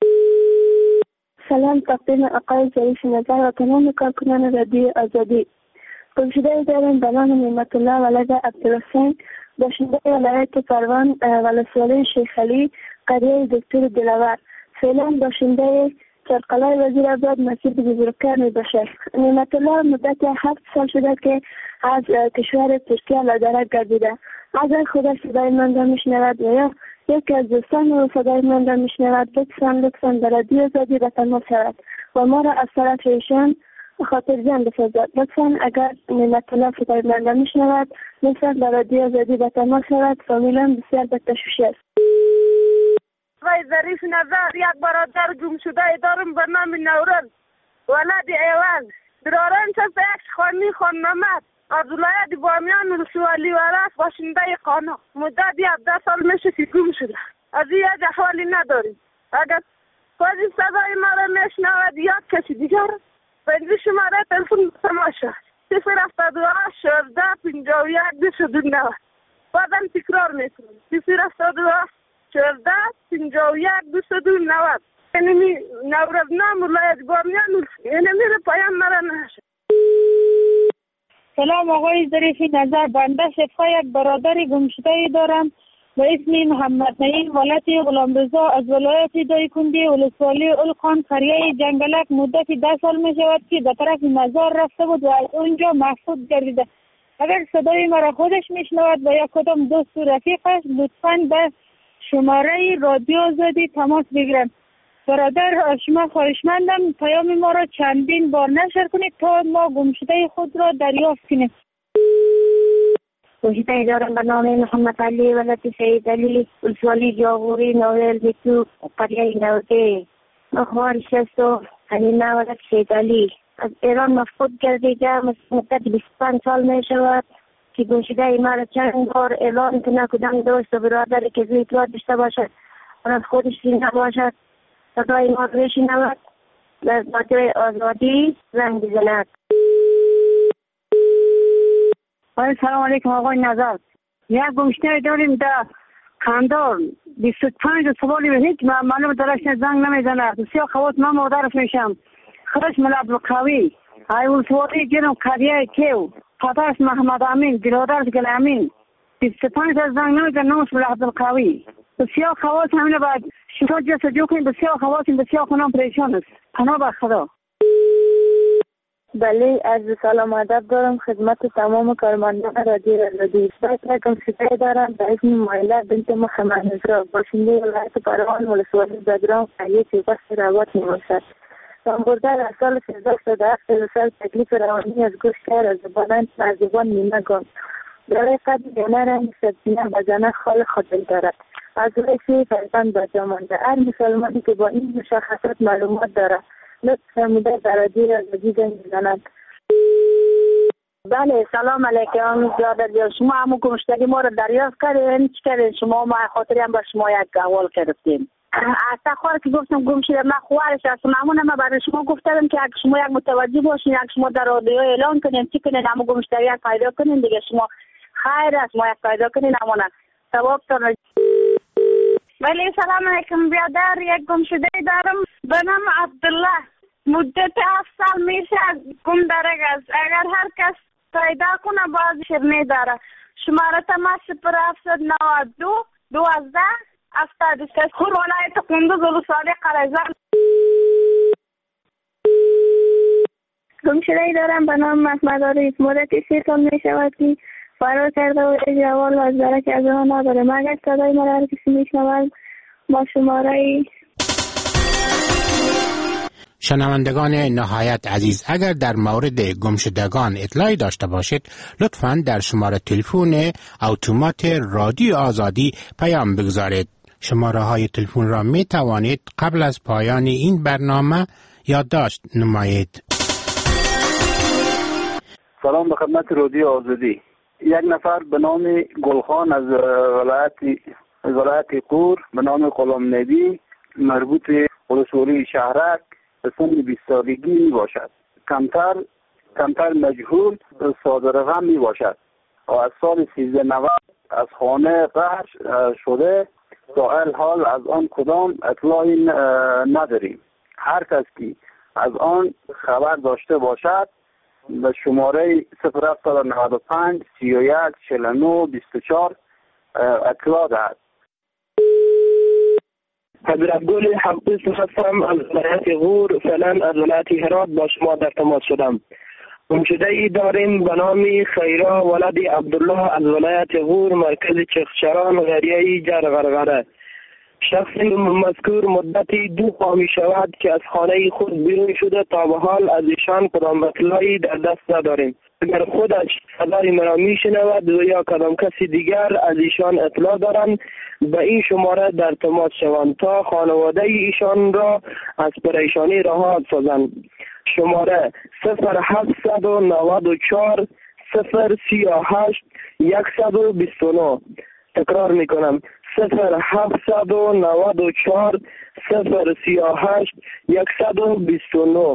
سلام تقدیم آقای ظریف نظر و تمام کارکنان رادیو آزادی. گمشده دارم به نام نعمت الله ولد عبدالحسین، باشنده ولایت پروان، ولسوالی شیخ علی، قریه دکتر دلاور. فعلا باشنده سرقلعه وزیرآباد، مسجد بزرگکار می باشد. نعمت الله مدت هفت سال شده که از کشور ترکیه لادرک گردیده. اگر خدا صدای من را میشنود و یا یکی از دوستان او صدای من را میشنود، لطفاً لطفاً به رادیو آزادی به تماس شود و ما را از طرف ایشان خاطر جان بسازد. لطفاً اگر نعمت الله صدای من را میشنود لطفاً به رادیو آزادی به تماس شود. فامیلم بسیار به تشویش است. آقای ظریف نظر، یک برادر گم شده دارم به نام نورز ولد ایوان. دراران چست یک خانی خانمت از ولایت بامیان ولسوالی ورس، باشنده قانا. مدت هفده سال میشه که گم شده. از این یک احوالی نداریم. اگر خودی صدای ما را میشنود یا کسی دیگر بندی شماره تلفن تماشا صفر هفتاد و هشت شانزده پنجاه و یک بیست و دو نود. بعدم تکرار میکنم صفر هفتاد و هشت چهارده پنجاه و یک بیست و دو نود. اینمی نورز نام ولایت بامیان اینمی رو پایم مرا نشد. سلام آقای ظریف نظر. بنده شفقه یک برادری گمشده دارم و اسم محمد نعیم، ولایت غلامرضا، از ولایت دایکندی، ولسوالی القان، قریه جنگلک. مدت ده سال می شود که به طرف مزار رفته بود و از اونجا محفوظ گردیده. اگر صدای مرا خودش میشنود و یا کدام دوست و رفیقش لطفاً به شماره رادیو آزادی تماس بگیرند. برادر از شما خواهشمندم پیام ما را چندین بار نشر کنید تا ما گمشده خود را دریافت کنیم. گمشده دارم به نام محمد علی ولد سید علی، ولسوالی جاغوری، نویل بیتو، قریه نوده. خواهرش است و حلیمه ولد سید علی از ایران مفقود گردیده. مدت بیست و پنج سال می شود که گمشده ای ما را چند بار اعلان کنه کدام دوست و برادری که زوی اطلاع داشته باشد و از خودش زنده باشد صدای ما را بشنود و رادیو آزادی زنگ بزند. سلام علیکم آقای نظر. یک گمشده داریم در خاندار بیست و پنج سوالی به هیچ معلوم درش زنگ نمیزنه. بسیار خواهد من مادرش میشم. خرش ملاب قوی ای ولسوالی گیرم کاریه کیو پدرش محمد امین برادرش گل امین بیست و پنج زنگ نمیزنه نامش ملاب قوی. بسیار خواهد همینه باید شما جستجو کنید. بسیار خواهد بسیار کنم پریشان است. پناه به خدا. بله، عرض سلام ادب دارم خدمت تمام کارمندان رادیو آزادی. باید گمشده دارم به اسم مایله بنت محمد نزرا باشنده ولایت پروان ولسوالی بدرام قریه چوبست روات میباشد. رامبرده در سال سیزده صد و هفت سال تکلیف روانی از گوش کرد از زبانند از زبان نیمه گم. برای قد دیانه رنگ سبزینه و زنه خال خودل دارد. از رسی فرزند بجا مانده. هر مسلمانی که با این مشخصات معلومات دارد لطف فرموده در رادیو آزادی زنگ بزنند. بله، سلام علیکم. برادر شما همون گمشدگی ما رو دریافت کردین؟ چی کردین شما؟ ما خاطری هم با شما یک احوال گرفتیم. اصلا خوار که گفتم گم شده من خوارش هستم. همون من برای شما گفتم که اگه شما یک متوجه باشین، اگه شما در رادیو اعلان کنین چی کنین همون گمشدگی یک پیدا کنین دیگه. شما خیر است ما یک پیدا کنین همون ثوابتان. بله، سلام علیکم برادر. یک گمشده دارم به نام عبدالله. مدت هفت سال میشه گم درک است. اگر هر کس پیدا کنه باز شرمه داره. شماره تماس صفر هفتصد و نود و دو دوازده هفتاد و سه خور ولایت کندوز ولسوالی قره‌زر. گمشده‌ای دارم به نام محمد عارف. مدت سی سال میشود که فرار کرده و هیچ احوال از درک از آن نداره. مگر صدای مرا هر کسی میشنود با شماره. شنوندگان نهایت عزیز، اگر در مورد گمشدگان اطلاعی داشته باشید لطفاً در شماره تلفن اتومات رادیو آزادی پیام بگذارید. شماره های تلفن را می توانید قبل از پایان این برنامه یادداشت نمایید. سلام به خدمت رادیو آزادی. یک نفر به نام گلخان از ولایت ولایت قور به نام غلام نبی مربوط ولسوالی شهرک به سن بیست سالگی می باشد. کمتر کمتر مجهول صادر غم می باشد و از سال سیزده نود از خانه قهر شده. تا الحال از آن کدام اطلاعی نداریم. هر کس که از آن خبر داشته باشد به شماره صفر هفتصد و نود و پنج سی و یک چهل و نه بیست و چهار اطلاع دهد. حضرت گل حقیقی هستم از ولایت غور. فعلا از ولایت هرات با شما در تماس شدم. گمشده ای داریم به نام خیرا ولد عبدالله از ولایت غور مرکز چخچران قریه جرغرغره. شخص مذکور مدتی دو ماه می شود که از خانه خود بیرون شده. تا به حال از ایشان کدام اطلاعی در دست نداریم. اگر خودش صدای مرا می شنود و یا کدام کسی دیگر از ایشان اطلاع دارند به این شماره در تماس شوند تا خانواده ایشان را از پریشانی رها سازند. شماره صفر هفتصد و نود و چهار صفر سی و هشت صد و بیست و نه. تکرار می کنم صفر هفتصد و نود و چهار صفر سی و هشت صد و بیست و نه.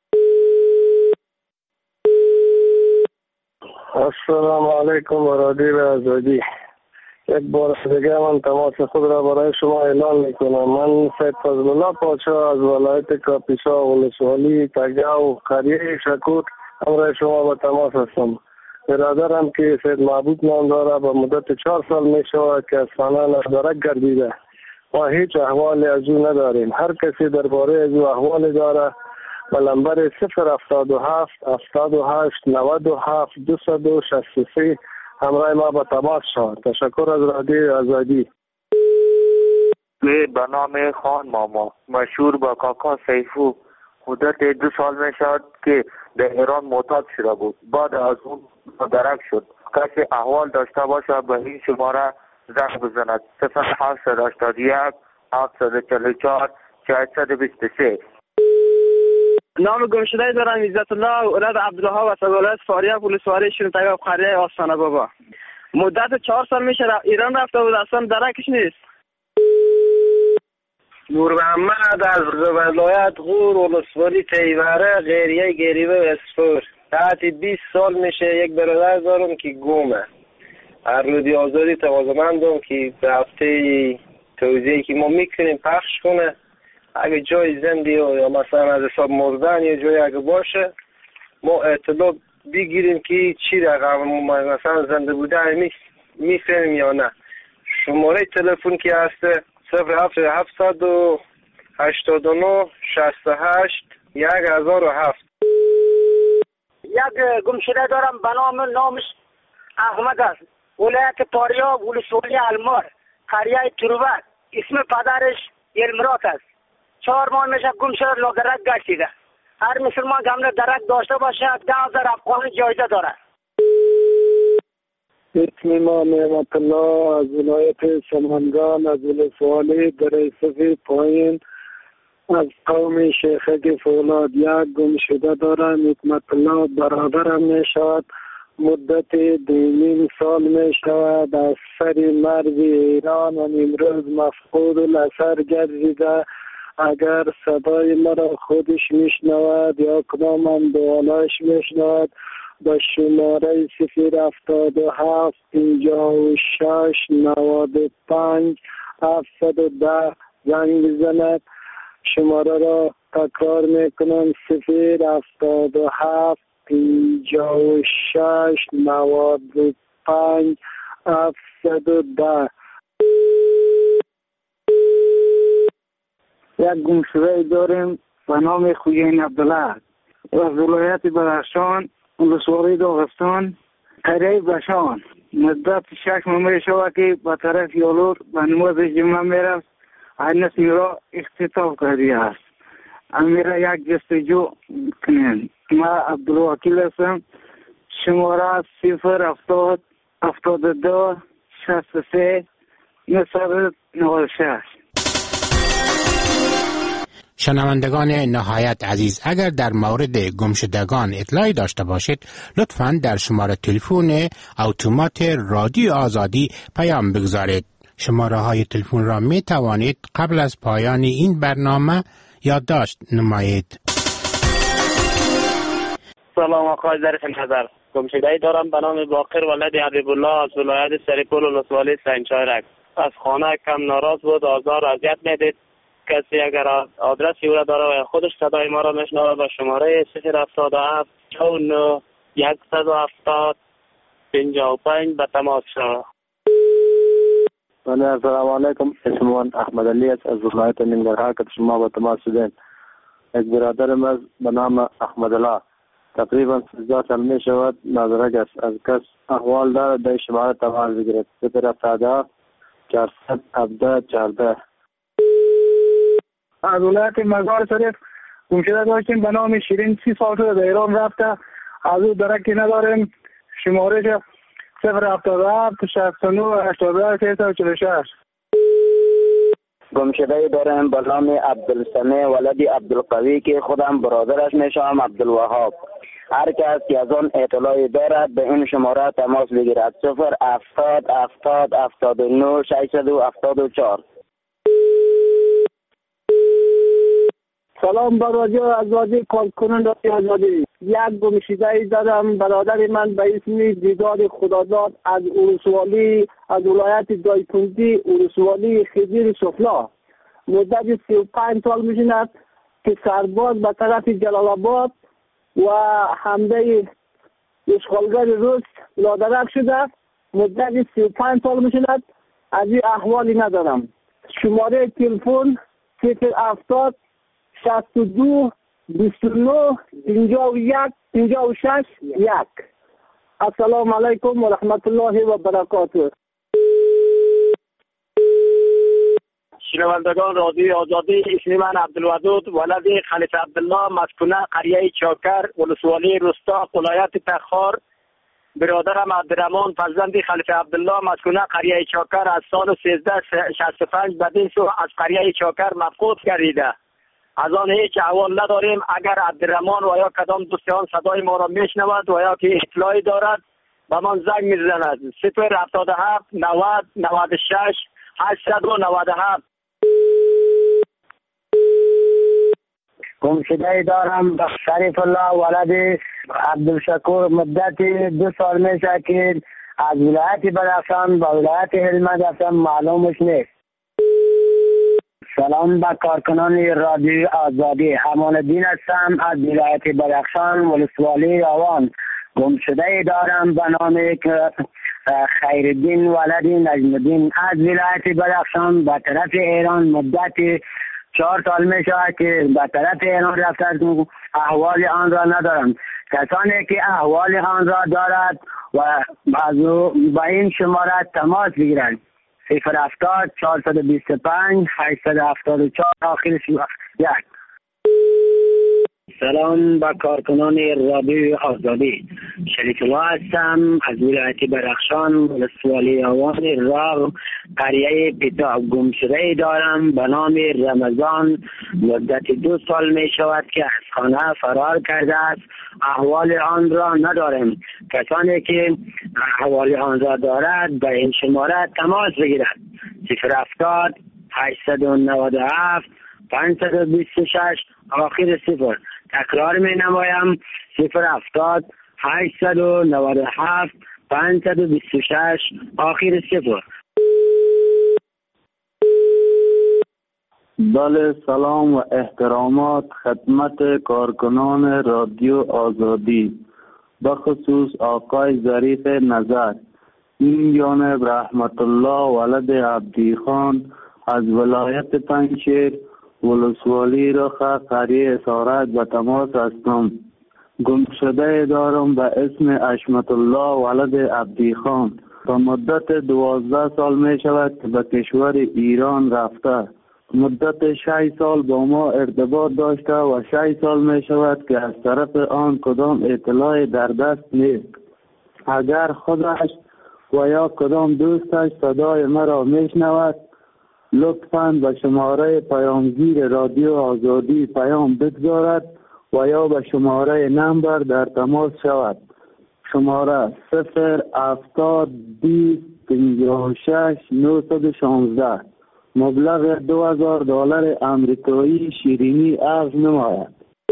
السلام علیکم و رادیو آزادی. یک بار دیگه من تماس خود را برای شما اعلان میکنم. من سید فضل الله پادشاه از ولایت کاپیسا ولسوالی تگاو قریه شکوت همراه شما با تماس هستم. برادرم که سید معبود نام داره به مدت چهار سال می شود که از خانه نادرک گردیده و هیچ احوالی از او نداریم. هر کسی درباره از او احوالی داره به نمبر صفر هفتاد و هفت هفتاد و هشت نود و هفت دویست و شصت و سه همراه ما با تماس شد. تشکر از رادیو آزادی. به نام خان ماما مشهور با کاکا سیفو مدت دو سال می شود که در ایران معتاد شده بود. بعد از اون درک شد. کسی احوال داشته باشه به این شماره زنگ بزند. صفر هفتصد و هشتاد و یک هفتصد و چهل و چهار چهارصد و بیست و سه. نام گمشده دارم عزت الله ولد عبدالله و از ولایت فاریاب ولسوالی شیرین‌تگاه قریه آستانه بابا. مدت چهار سال میشه ایران رفته بود اصلا درکش نیست. نور محمد از ولایت غور ولسوالی تیوره قریه گریبه و اسفور. تحت بیست سال میشه یک برادر دارم که گمه. رادیو آزادی توازمندم که به هفته توضیحی که ما میکنیم پخش کنه. اگه جای زندی یا مثلا از حساب مردن یا جای اگه باشه ما اطلاع بگیریم که چی رقم مثلا زنده بودن میفهمیم یا نه. شماره تلفن که هسته صفر هفت هفتصد و هشتاد و نه شصت و هشت یک هزار و هفت. یک گمشده دارم به نام نامش احمد است، ولایت پاریاب، ولسوالی المار، قریه تروبت. اسم پدرش یلمرات است. چهار ماه میشه گم شده، لادرک گشتیده. هر مسلمان که همه درک داشته باشه ده هزار افغان جایزه داره. اسم ما نعمت الله از ولایت سمنگان، از ولسوالی دریسفی پایین، از قوم شیخک فولاد. یک گم شده دارم. حکمت الله برادرم می شود. مدت دو سال می شود از سر مرز ایران و امروز مفقود الاثر گردیده. اگر صدای مرا خودش میشنود یا کدامم دوالش میشنود با شماره صفر هفتاد و هفت پنجاه و شش نود و پنج هفتصد و ده زنگ بزند. شماره را تکرار میکنم صفر هفتاد و هفت پنجاه و شش نود و پنج هفتصد و ده. یک گمشده داریم به نام خویین عبدالله از ولایت بدخشان، ولسوالی داغستان، قریه بشان. مدت شش ماه می شود که به طرف یالور به نماز جمعه می رفت. هنوز میرا اختطاف کرده است. امیرا یک جستجو کنیم. ما عبدالوکیل هستم. شماره صفر هفتاد هفتاد و دو شصت و سه نصد نود و شش. شنوندگان نهایت عزیز، اگر در مورد گمشدگان اطلاعی داشته باشید لطفاً در شماره تلفن اتومات رادیو آزادی پیام بگذارید. شماره های تلفن را می توانید قبل از پایان این برنامه یادداشت نمایید. سلام آقای ظریف نظر. گمشده‌ای دارم به نام باقر ولد حبیب الله از ولایت سرپل ولسوالی سنجارک. از خانه کم ناراض بود، آزار اذیت میدید. کسی اگر آدرسی او را داره و خودش صدای ما را میشنوه با شماره صفر هفتاد و هفت چهار نه صد و هفتاد پنجاه و پنج به تماس شود. السلام علیکم. اسم من احمد علی است از ولایت ننگرهار که شما با تماس شدین. یک برادرم از به نام احمد الله تقریبا سیزده سال می شود ناظرک است. از کس احوال داره در شماره تماس بگیرد. صفر هفتاد و هفت چهارصد هفده چهارده. از ولایت مزار شریف گمشده داشتیم به نام شیرین. سی سال شده در ایران رفته. از او درکی نداریم. شماره صفر هفتاد و هفت شصت و نه هشتاد و هشت سیصد و چهل و شش. گمشده دارم به نام عبدالسمیع ولدی عبدالقوی که خودم برادرش میشم عبدالوهاب. هر کس که از آن اطلاعی دارد به این شماره تماس بگیرد. صفر هفتاد هفتاد هفتاد و نه ششصد و هفتاد و چهار. سلام با رادیو آزادی، کارکنان رادیو آزادی. یک گمشده دارم برادر من به اسم دیدار خداداد از ولسوالی از ولایت دایکنڈی ولسوالی خضر سفلا. مدت سی و پنج سال میشند که سرباز به طرف جلال آباد و حمله اشغالگر روس لادرک شده. مدت سی و پنج سال میشند. از این احوالی ندارم. شماره تلفن صفر هفتاد شصت و دو بیست و نه پنجاه و یک پنجاه و شش یک. السلام علیکم و رحمت الله و برکاته. شنوندگان رادیو آزادی، اسم من عبدالودود ولد خلیفه عبدالله، مسکن قریه چاکر، ولسوالی رستا، ولایت تخار. برادرم عبدالرحمن فرزند خلیفه عبدالله، مسکن قریه چاکر، از سال سیزده شصت و پنج بدین سو از قریه چاکر مفقود گردیده. از آن هیچ احوال نداریم. اگر عبدالرحمن و یا کدام دوستان صدای ما را میشنود و یا که اطلاعی دارد به من زنگ میزند. صفر هفتاد و هفت نود نود و شش هشتصد و نود و هفت. گمشده دارم شریف الله ولد عبدالشکور. مدت دو سال میشه که از ولایت بدخشان به ولایت هلمند رفتم، معلومش نیست. سلام به کارکنان رادیو آزادی، امان الدین هستم از ولایت بدخشان ولسوالی آوان. گم شده دارم به نام خیرالدین ولد نجم الدین از ولایت بدخشان به طرف ایران. مدت چهار سال می شود که به طرف ایران رفتم، احوال آن را ندارم. کسانی که احوال آن را دارد و از با این شماره تماس بگیرند. صفر هفتاد چهارصد و بیست و پنج هشتصد و هفتاد و چهار آخرش یک. سلام به کارکنان رادیو آزادی، شریف الله هستم از ولایت بدخشان ولسوالی آوان راغ قریه پیتا. گم شده دارم به نام رمضان. مدت دو سال می شود که از خانه فرار کرده است، احوال آن را ندارم. کسانی که احوال آن را دارد به این شماره تماس بگیرد. صفر هفتاد هشتصد و نود و هفت پانصد و بیست و شش آخر صفر. تکرار می نمایم، صفر هفتاد هشتصد و نود و هفت پانصد و بیست و شش آخر صفر. بله، سلام و احترامات خدمت کارکنان رادیو آزادی، بخصوص آقای ظریف نظر. این جانب رحمت الله ولد عبدی خان از ولایت پنجشیر ولسوالی رخ قریه اسارت به تماس هستم. گم شده دارم به اسم اشمت الله ولد عبدی خان. تا مدت دوازده سال می شود که به کشور ایران رفته. مدت شش سال با ما ارتباط داشته و شش سال می شود که از طرف آن کدام اطلاع در دست نیست. اگر خودش و یا کدام دوستش صدای مرا می شنود، لطفاً به شماره پیامگیر رادیو آزادی پیام بگذارد و یا به شماره نمبر در تماس شود. شماره صفر هفتاد بیست پنجاه و شش نهصد و شانزده. مبلغ دو هزار دلار امریکایی شیرینی عرض نماید.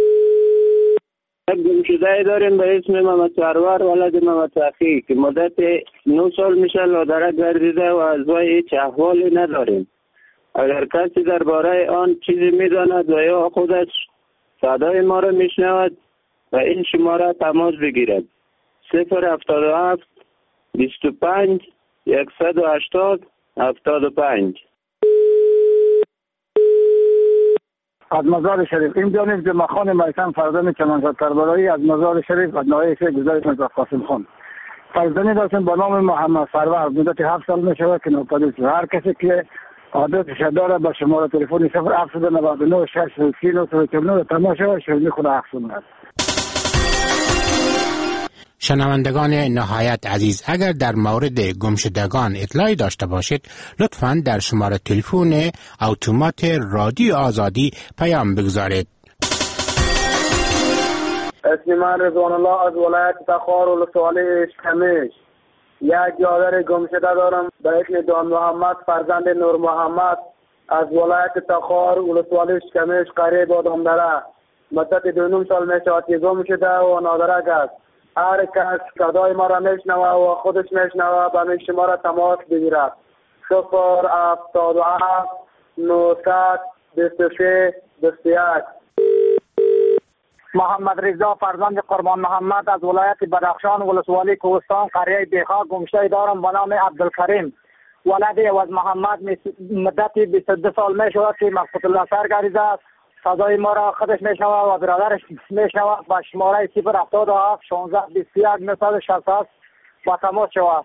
گم شده داریم به اسم محمد سرور ولد محمد سخی که مدت نه سال میشه لادرک گردیده و از وی هیچ احوالی نداریم. اگر کسی درباره آن چیزی میداند و یا خودش صدای ما را میشنود و این شماره تماس بگیرد. صفر هفتاد و هفت بیست و پنج صد و هشتاد هفتاد و پنج. از مزار شریف این جانب که مخان میسم فرزند چمنزاد کربلایی از مزار شریف از نایه شیخ گزارش مزار قاسم خان. فرزندی داشتن به نام محمد سرور. مدت هفت سال می شود که نوپدید. هر کسی که عادتش داره با شماره تلفنی صفر هفتصد و نود و نه شصت و سی نود و چهل تماس شود شروع خود احسن است. شنوندگان نهایت عزیز، اگر در مورد گمشدگان اطلاعی داشته باشید لطفاً در شماره تلفن اتومات رادیو آزادی پیام بگذارید. اسم من رضوان الله از ولایت تخار ولسوالی اشکمیش. یک جادر گمشده دارم به اسم دان محمد فرزند نور محمد از ولایت تخار ولسوالی اشکمیش قریه بادامدره. مدت دو نیم سال می شود که گم شده و نادرک است. هر کس صدای ما را میشنوه و خودش میشنوه به این شماره تماس بگیرد. صفر هفتاد و هفت نهصد بیست و سه بیست و یک. محمد رضا فرزند قربان محمد از ولایت بدخشان ولسوالی کوهستان قریه بیخا. گمشده دارم به نام عبدالکریم ولد عوض محمد. مدت بیست و دو سال می شود که مقصود الله سرگریزه است. صدای ما را خودش میشنوه و برادرش میشنوه. با شماره صفر هفتاد و هفت شانزده بیست و یک نهصد و شصت با تماس شود.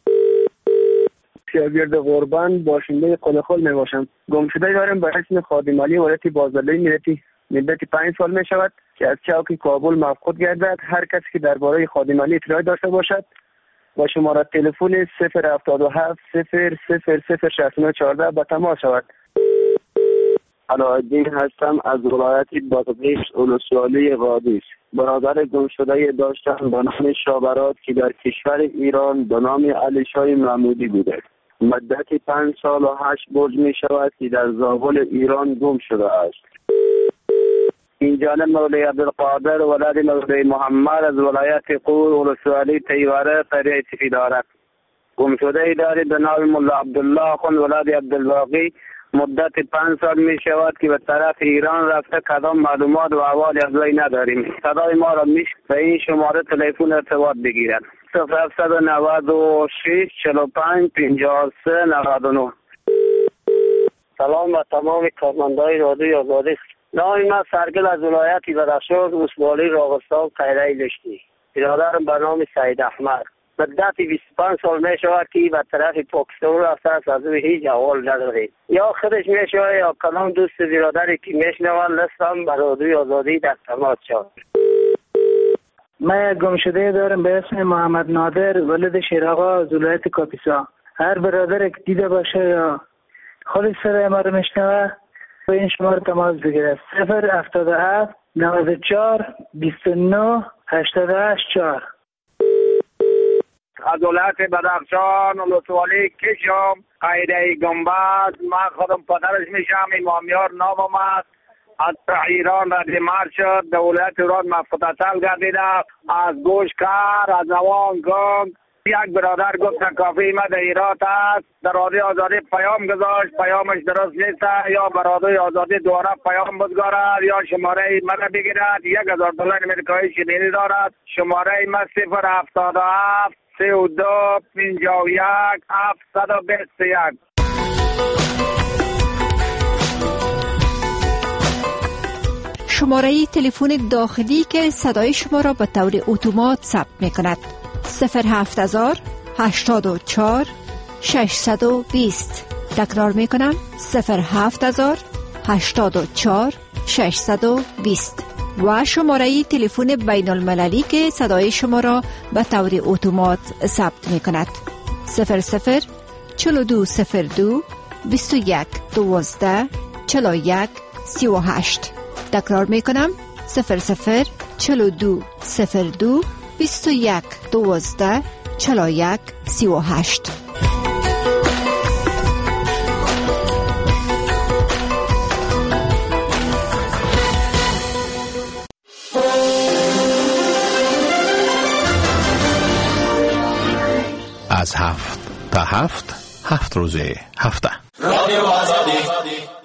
شاگرد قربان باشنده قلخل می باشم. گمشده دارم به اسم خادم علی ولایت بازدلی ملتی. مدت پنج سال می شود که از چوک کابل مفقود گردد. هر کسی که درباره خادم علی اطلاعی داشته باشد با شماره تلفن صفر هفتاد و هفت صفر صفر صفر شصت و نه چهارده با تماس شود. علاءالدین هستم از ولایت بادغیس ولسوالی قادس. برادر گم شده داشتم به نام شابرات که در کشور ایران به نام علی شاه محمودی بوده. مدت پنج سال و هشت برج می شود که در زابل ایران گم شده است. این جانب مولوی عبدالقادر ولد مولوی محمد از ولایت قور ولسوالی تیواره قریه سفیدارک. گمشده ای دارید به نام ملا عبدالله خان ولد عبدالباقی. مدت پنج سال می شود که به طرف ایران رفته، کدام معلومات و احوال از وی نداریم. صدای ما را میش به این شماره تلفن ارتباط بگیرد: صفر هفت نود و شش چهل و پنج پنجاه و سه نود و نه. سلام به تمام کارمندای رادیوی آزادی. نام من سرگل از ولایت بدخشان، ولسوالی راغستان قیره لشتی. برادرم به نام سید احمد. مدت بیست و پنج سال می شود که به طرف پاکستان رفته است، از او هیچ احوال نداریم. یا خودش می شود یا کلام دوست برادری که میشنوند لستم به رادیوی آزادی در تماس شد. من یک گمشده دارم به اسم محمد نادر ولد شیراغا از ولایت کاپیسا. هر برادر که دیده باشه یا خودش صدای ما رو میشنوه به این شماره تماس بگیره: صفر هفتاد و هفت نود و چهار بیست و نه هشتاد و هشت چهار. از ولایت بدخشان ولسوالی کشم قیده گنبد. من خودم پدرش میشم. امامیار نامم است. از ایران رد مرد شد، در ولایت ایران مفتتل گردیده. از گوش کار از نوان گنگ یک برادر گفت کافی ما در ایران است، در رادیوی آزادی پیام گذاشت، پیامش درست نیست، یا برادر آزادی دوباره پیام بگذارد یا شماره من بگیرد. یک هزار دلار امریکایی شنیدی دارد. شماره من صفر هفتاد و هفت سی و دو پنجاه و یک هفتصد و بیست و یک. شماره تلفن داخلی که صدای شما را به طور اتومات ثبت می کند: صفر هفت هزار هشتاد و چهار ششصد و بیست. تکرار می کنم: صفر هفت هزار هشتاد و چهار ششصد و بیست. و شماره تلفن بین المللی که صدای شما را به طور اتومات ثبت می کند: صفر صفر چهل و دو صفر دو بیست و یک دوازده چهل و یک سی و هشت. تکرار می کنم: صفر صفر چهل و دو صفر دو بیست و یک دوازده چهل و یک سی و هشت. از هفت تا هفت هفت روزه هفته رادیو آزادی.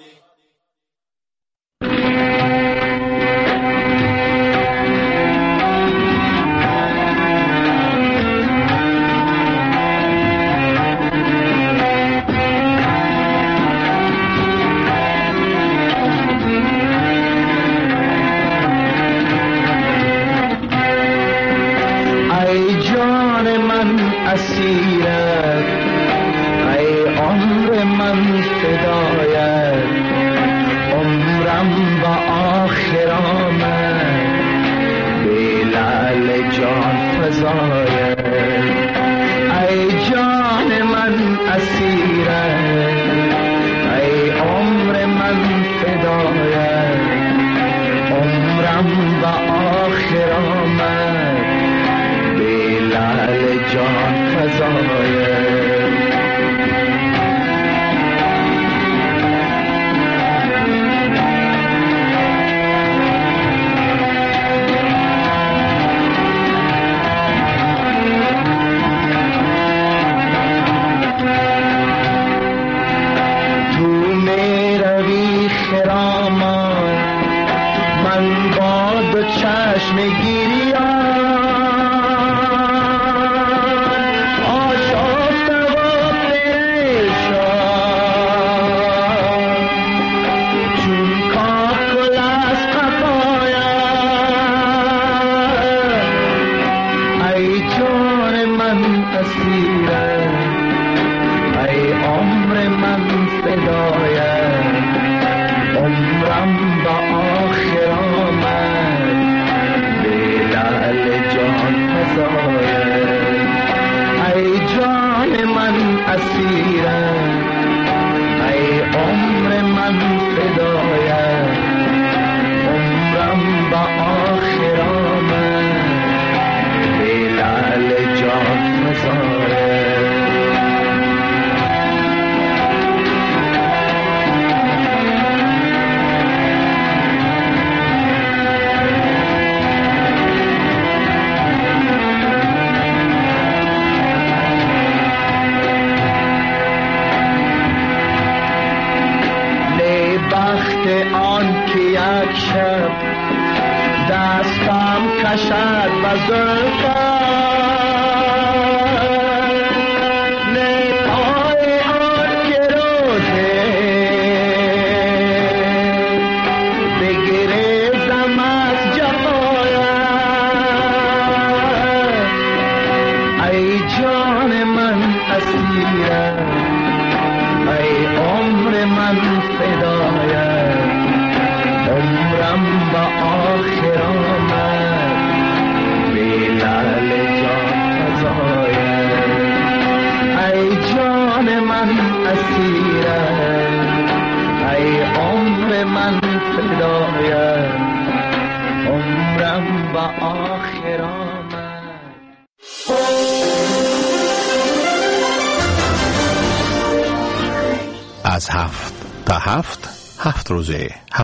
اسیرت ای عمر من فدایت، عمرم با آخر آمد به لعل جان فزایت. ای جان من اسیرت ای عمر من فدایت، عمرم با آخر آمد به لعل جان فزایت. تو میروی خرامان، من با دو چشم گریان ای عمر من فدایت، عمرم با آخر آمد به لعل دستم کشد و زلفت از هفت تا هفت هفت روزه